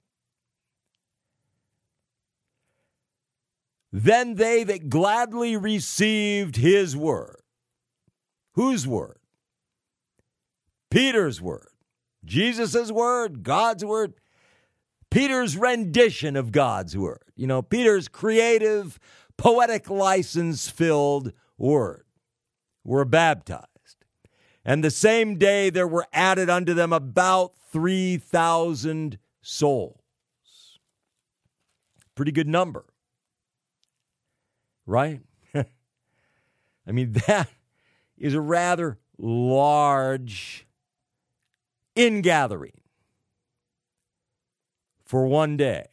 Then they that gladly received his word. Whose word? Peter's word. Jesus' word, God's word. Peter's rendition of God's word. You know, Peter's creative, poetic license-filled word. Were baptized. And the same day there were added unto them about 3,000 souls. Pretty good number. Right? I mean, that is a rather large ingathering for one day.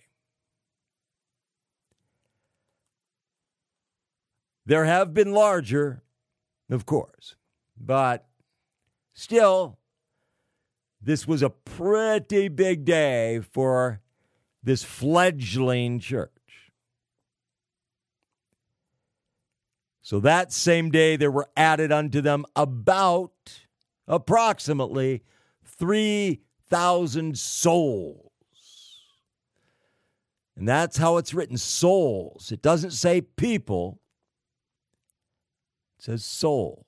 There have been larger, of course, but still, this was a pretty big day for this fledgling church. So that same day there were added unto them approximately 3,000 souls. And that's how it's written, souls. It doesn't say people. It says souls.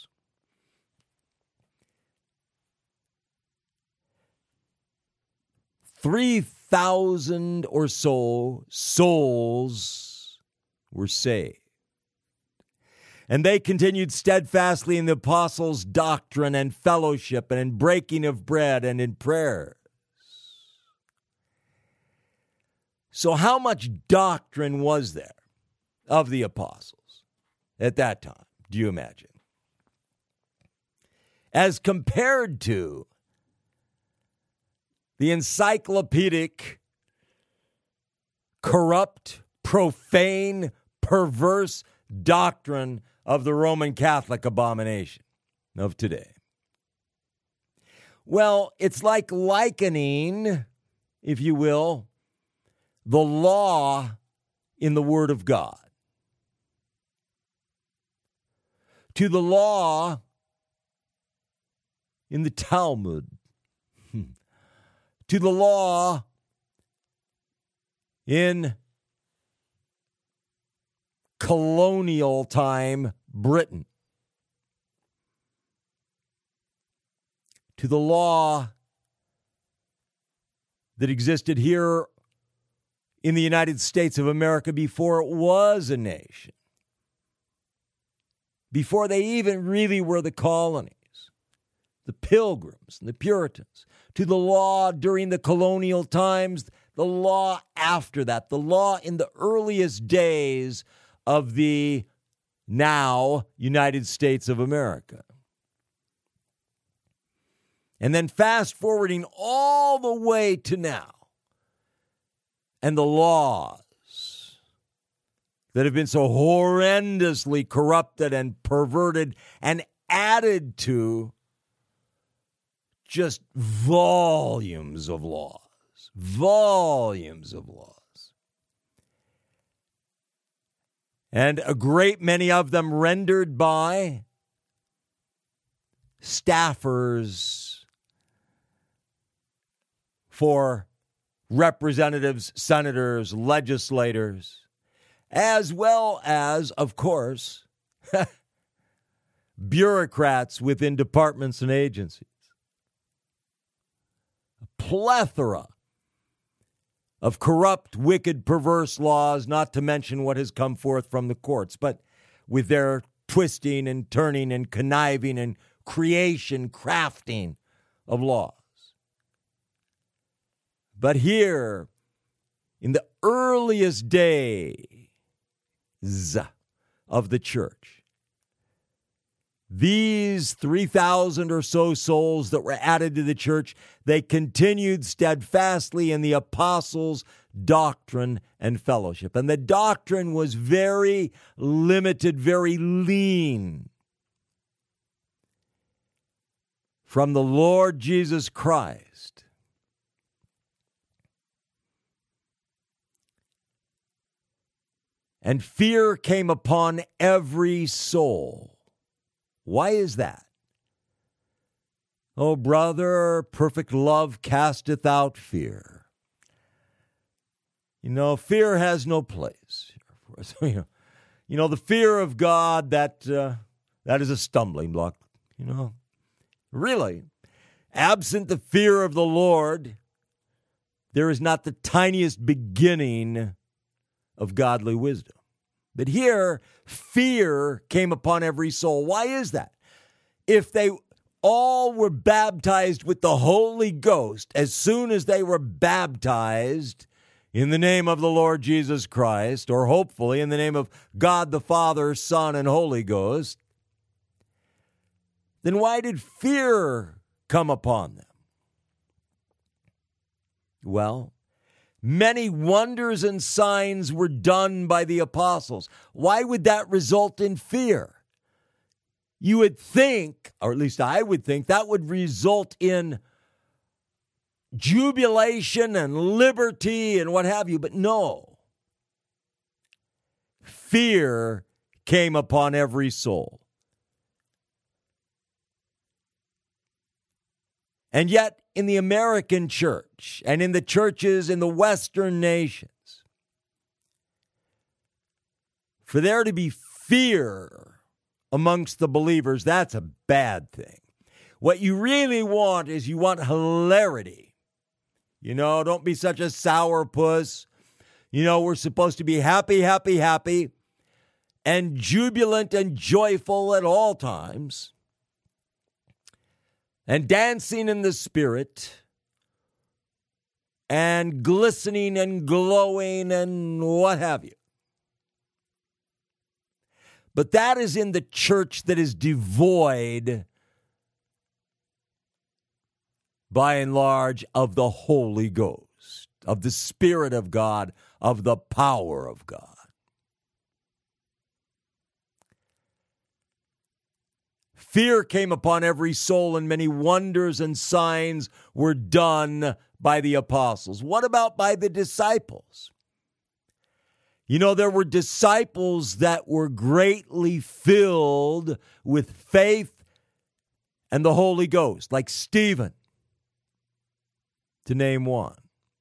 3,000 or so souls were saved. And they continued steadfastly in the apostles' doctrine and fellowship and in breaking of bread and in prayers. So how much doctrine was there of the apostles at that time, do you imagine? As compared to the encyclopedic, corrupt, profane, perverse doctrine of the Roman Catholic abomination of today. Well, it's like likening, if you will, the law in the Word of God to the law in the Talmud, to the law in colonial time Britain, to the law that existed here in the United States of America before it was a nation, before they even really were the colonies, the Pilgrims and the Puritans, to the law during the colonial times, the law after that, the law in the earliest days of the now United States of America. And then fast forwarding all the way to now, and the laws that have been so horrendously corrupted and perverted and added to just volumes of laws. Volumes of laws. And a great many of them rendered by staffers for representatives, senators, legislators, as well as, of course, bureaucrats within departments and agencies. A plethora of corrupt, wicked, perverse laws, not to mention what has come forth from the courts, but with their twisting and turning and conniving and creation, crafting of laws. But here, in the earliest days of the church, these 3,000 or so souls that were added to the church, they continued steadfastly in the apostles' doctrine and fellowship. And the doctrine was very limited, very lean. From the Lord Jesus Christ. And fear came upon every soul. Why is that? Oh, brother, perfect love casteth out fear. You know, fear has no place. You know, the fear of God, that is a stumbling block, you know. Really, absent the fear of the Lord, there is not the tiniest beginning of godly wisdom. But here, fear came upon every soul. Why is that? If they all were baptized with the Holy Ghost, as soon as they were baptized in the name of the Lord Jesus Christ, or hopefully in the name of God the Father, Son, and Holy Ghost, then why did fear come upon them? Well, many wonders and signs were done by the apostles. Why would that result in fear? You would think, or at least I would think, that would result in jubilation and liberty and what have you. But no. Fear came upon every soul. And yet, in the American church and in the churches in the Western nations, for there to be fear amongst the believers, that's a bad thing. What you really want is you want hilarity. You know, don't be such a sourpuss. You know, we're supposed to be happy, happy, happy, and jubilant and joyful at all times, and dancing in the Spirit, and glistening and glowing and what have you. But that is in the church that is devoid, by and large, of the Holy Ghost, of the Spirit of God, of the power of God. Fear came upon every soul, and many wonders and signs were done by the apostles. What about by the disciples? You know, there were disciples that were greatly filled with faith and the Holy Ghost, like Stephen, to name one.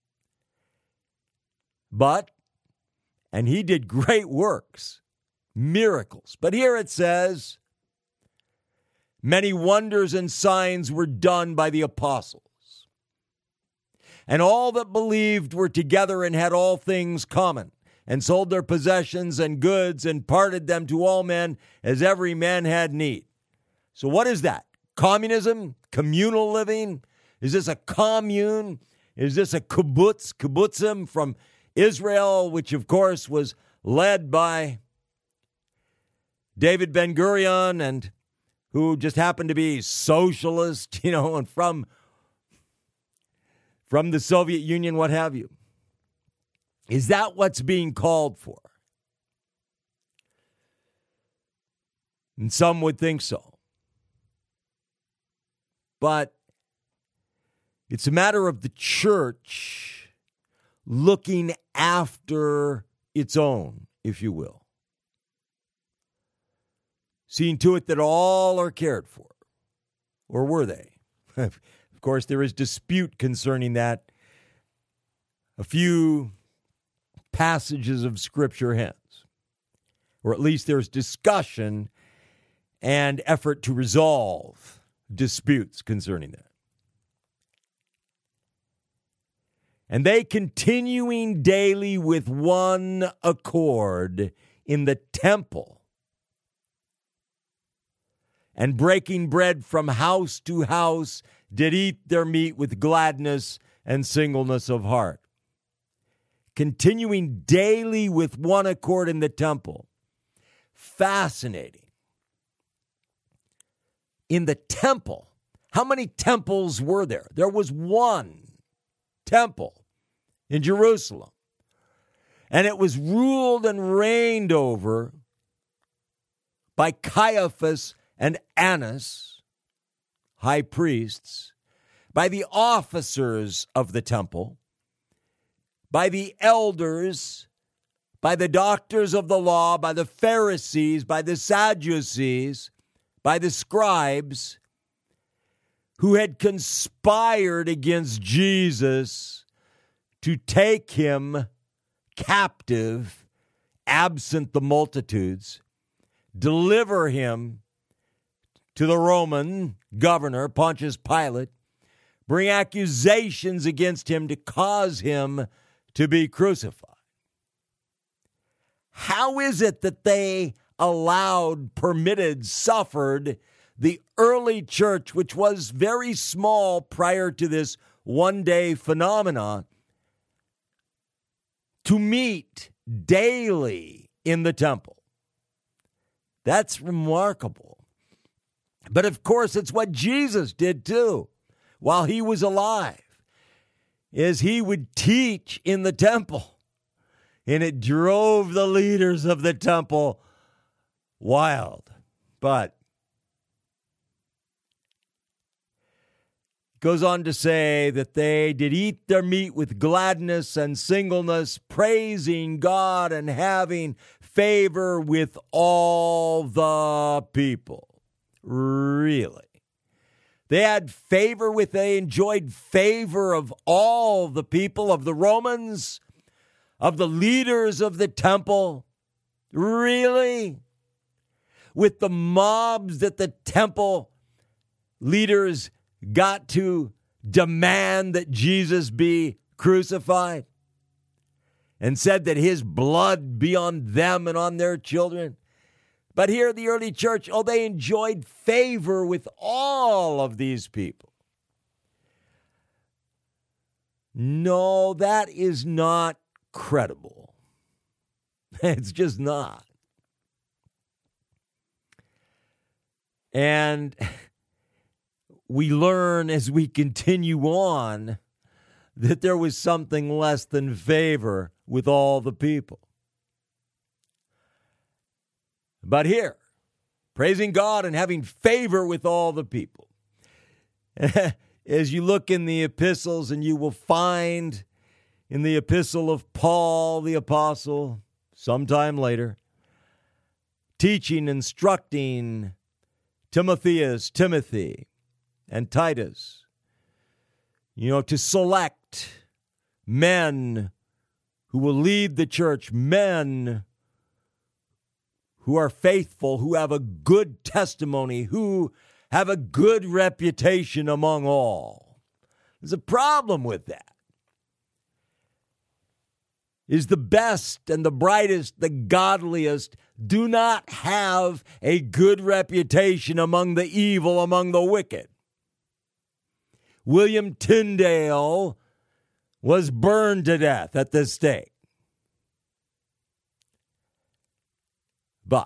And he did great works, miracles. But here it says, many wonders and signs were done by the apostles. And all that believed were together and had all things common, and sold their possessions and goods and parted them to all men as every man had need. So what is that? Communism? Communal living? Is this a commune? Is this a kibbutz, kibbutzim from Israel, which of course was led by David Ben-Gurion, and who just happened to be socialist, you know, and from the Soviet Union, what have you? Is that what's being called for? And some would think so. But It's a matter of the church looking after its own, if you will. Seeing to it that all are cared for. Or were they? Of course, there is dispute concerning that a few passages of Scripture hence. Or at least there's discussion and effort to resolve disputes concerning that. And they continuing daily with one accord in the temple, and breaking bread from house to house, did eat their meat with gladness and singleness of heart. Continuing daily with one accord in the temple. Fascinating. In the temple, how many temples were there? There was one temple in Jerusalem. And it was ruled and reigned over by Caiaphas and Annas, high priests, by the officers of the temple, by the elders, by the doctors of the law, by the Pharisees, by the Sadducees, by the scribes, who had conspired against Jesus to take him captive, absent the multitudes, deliver him to the Roman governor, Pontius Pilate, bring accusations against him to cause him to be crucified. How is it that they allowed, permitted, suffered the early church, which was very small prior to this one-day phenomenon, to meet daily in the temple? That's remarkable. But of course, it's what Jesus did too while he was alive, is he would teach in the temple. And it drove the leaders of the temple wild. But goes on to say that they did eat their meat with gladness and singleness, praising God and having favor with all the people. Really? They enjoyed favor of all the people, of the Romans, of the leaders of the temple. Really? With the mobs that the temple leaders got to demand that Jesus be crucified and said that his blood be on them and on their children. But here, the early church, they enjoyed favor with all of these people. No, that is not credible. It's just not. And we learn as we continue on that there was something less than favor with all the people. But here, praising God and having favor with all the people. As you look in the epistles, and you will find in the epistle of Paul the apostle, sometime later, teaching, instructing Timothy, and Titus, to select men who will lead the church, men who are faithful, who have a good testimony, who have a good reputation among all. There's a problem with that. Is the best and the brightest, the godliest, do not have a good reputation among the evil, among the wicked. William Tyndale was burned to death at the stake. But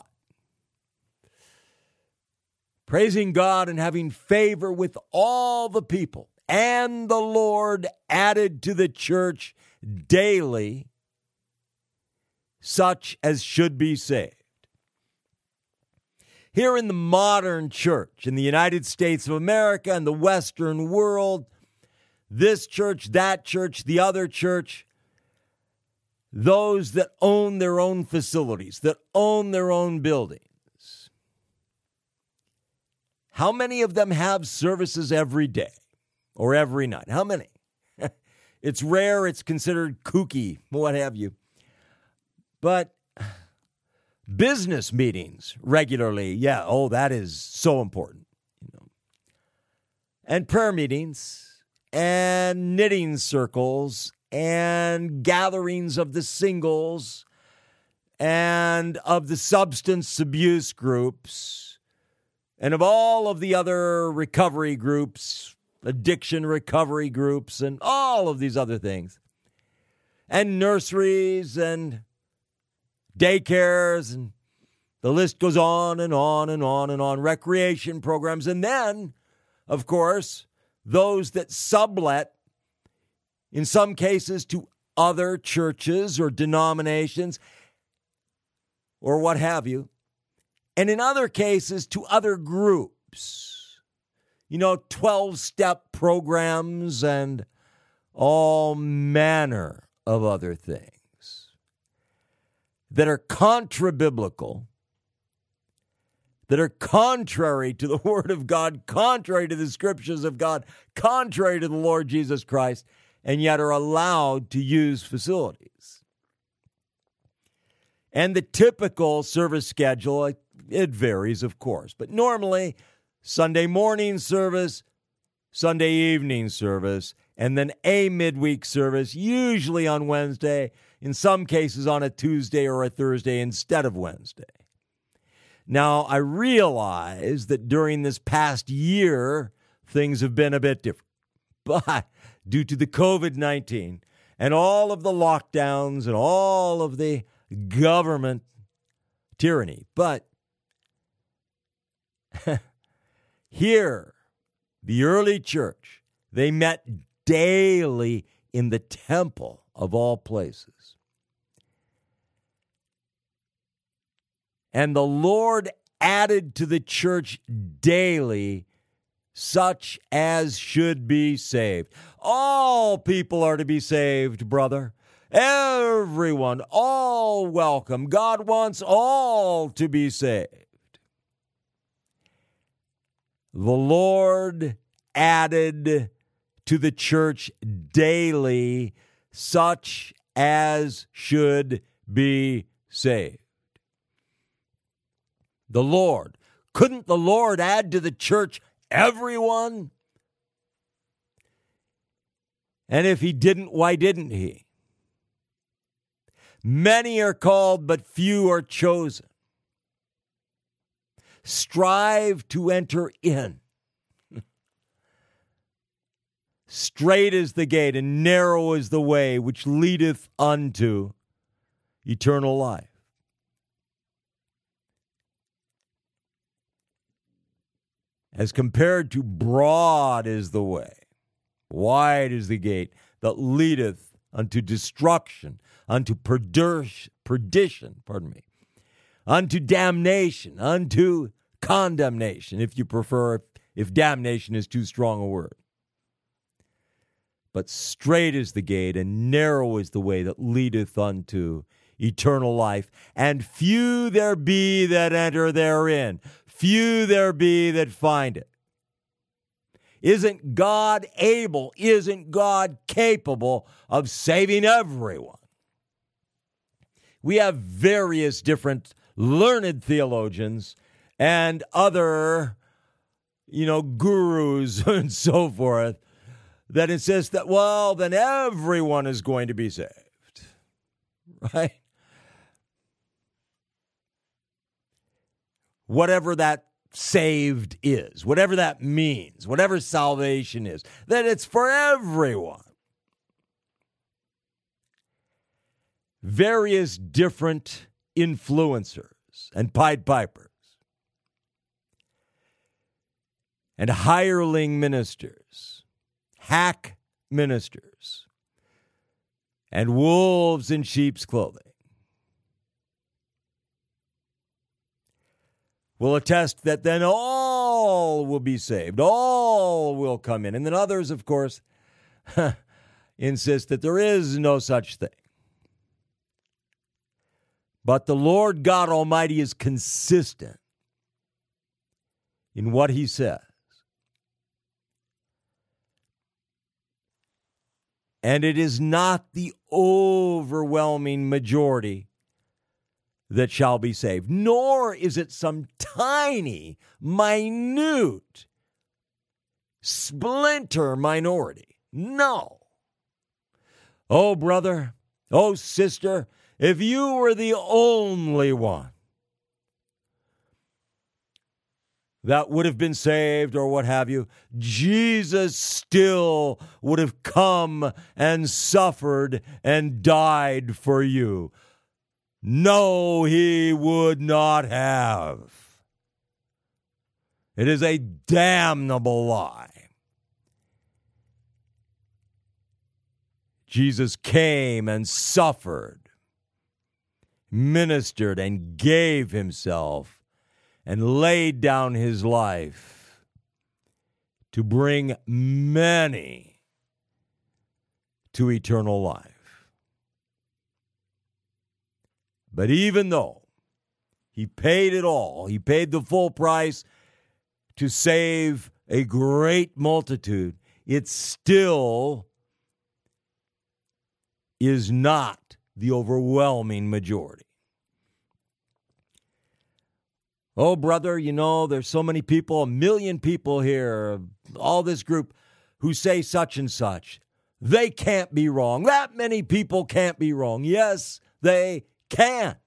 praising God and having favor with all the people, and the Lord added to the church daily such as should be saved. Here in the modern church, in the United States of America and the Western world, this church, that church, the other church, those that own their own facilities, that own their own buildings. How many of them have services every day or every night? How many? It's rare, it's considered kooky, what have you. But business meetings regularly, that is so important. And prayer meetings and knitting circles and gatherings of the singles and of the substance abuse groups and of all of the other recovery groups, addiction recovery groups, and all of these other things, and nurseries and daycares, and the list goes on and on and on and on, recreation programs, and then, of course, those that sublet, in some cases, to other churches or denominations or what have you, and in other cases to other groups. 12-step programs and all manner of other things that are contra-biblical, that are contrary to the Word of God, contrary to the Scriptures of God, contrary to the Lord Jesus Christ, and yet are allowed to use facilities. And the typical service schedule, it varies, of course, but normally Sunday morning service, Sunday evening service, and then a midweek service, usually on Wednesday, in some cases on a Tuesday or a Thursday instead of Wednesday. Now, I realize that during this past year, things have been a bit different. But due to the COVID-19 and all of the lockdowns and all of the government tyranny, but here, the early church, they met daily in the temple of all places. And the Lord added to the church daily such as should be saved. All people are to be saved, brother. Everyone, all welcome. God wants all to be saved. The Lord added to the church daily such as should be saved. The Lord. Couldn't the Lord add to the church everyone? And if he didn't, why didn't he? Many are called, but few are chosen. Strive to enter in. Straight is the gate and narrow is the way which leadeth unto eternal life. As compared to broad is the way, wide is the gate that leadeth unto destruction, unto perdition, unto damnation, unto condemnation, if you prefer, if damnation is too strong a word. But straight is the gate, and narrow is the way that leadeth unto eternal life, and few there be that enter therein. Few there be that find it. Isn't God able? Isn't God capable of saving everyone? We have various different learned theologians and other, gurus and so forth that insist that, well, then everyone is going to be saved, right? Whatever that saved is, whatever that means, whatever salvation is, that it's for everyone. Various different influencers and Pied Pipers and hireling ministers, hack ministers, and wolves in sheep's clothing will attest that then all will be saved, all will come in. And then others, of course, insist that there is no such thing. But the Lord God Almighty is consistent in what he says. And it is not the overwhelming majority that shall be saved, nor is it some tiny, minute, splinter minority. No. Oh, brother, oh, sister, if you were the only one that would have been saved or what have you, Jesus still would have come and suffered and died for you. No, he would not have. It is a damnable lie. Jesus came and suffered, ministered and gave himself and laid down his life to bring many to eternal life. But even though he paid it all, he paid the full price to save a great multitude, it still is not the overwhelming majority. Oh, brother, you know, there's so many people, 1 million people here, all this group who say such and such. They can't be wrong. That many people can't be wrong. Yes, they can.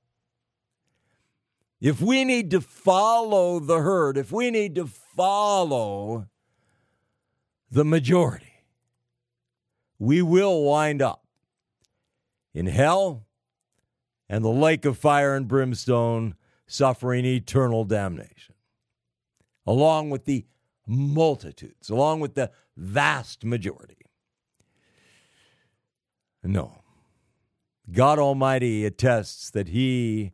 If we need to follow the herd, if we need to follow the majority, we will wind up in hell and the lake of fire and brimstone, suffering eternal damnation, along with the multitudes, along with the vast majority. No. God Almighty attests that he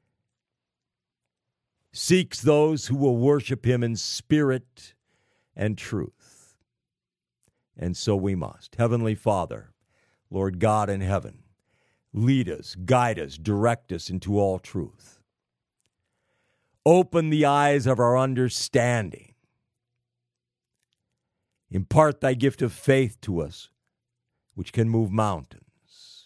seeks those who will worship him in spirit and truth. And so we must. Heavenly Father, Lord God in heaven, lead us, guide us, direct us into all truth. Open the eyes of our understanding. Impart thy gift of faith to us, which can move mountains.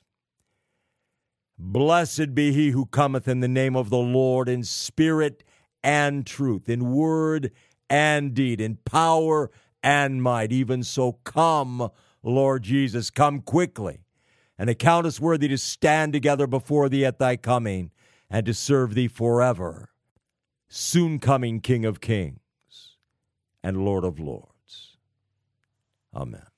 Blessed be he who cometh in the name of the Lord in spirit and truth, in word and deed, in power and might. Even so, come, Lord Jesus, come quickly, and account us worthy to stand together before thee at thy coming, and to serve thee forever. Soon coming King of Kings and Lord of Lords. Amen.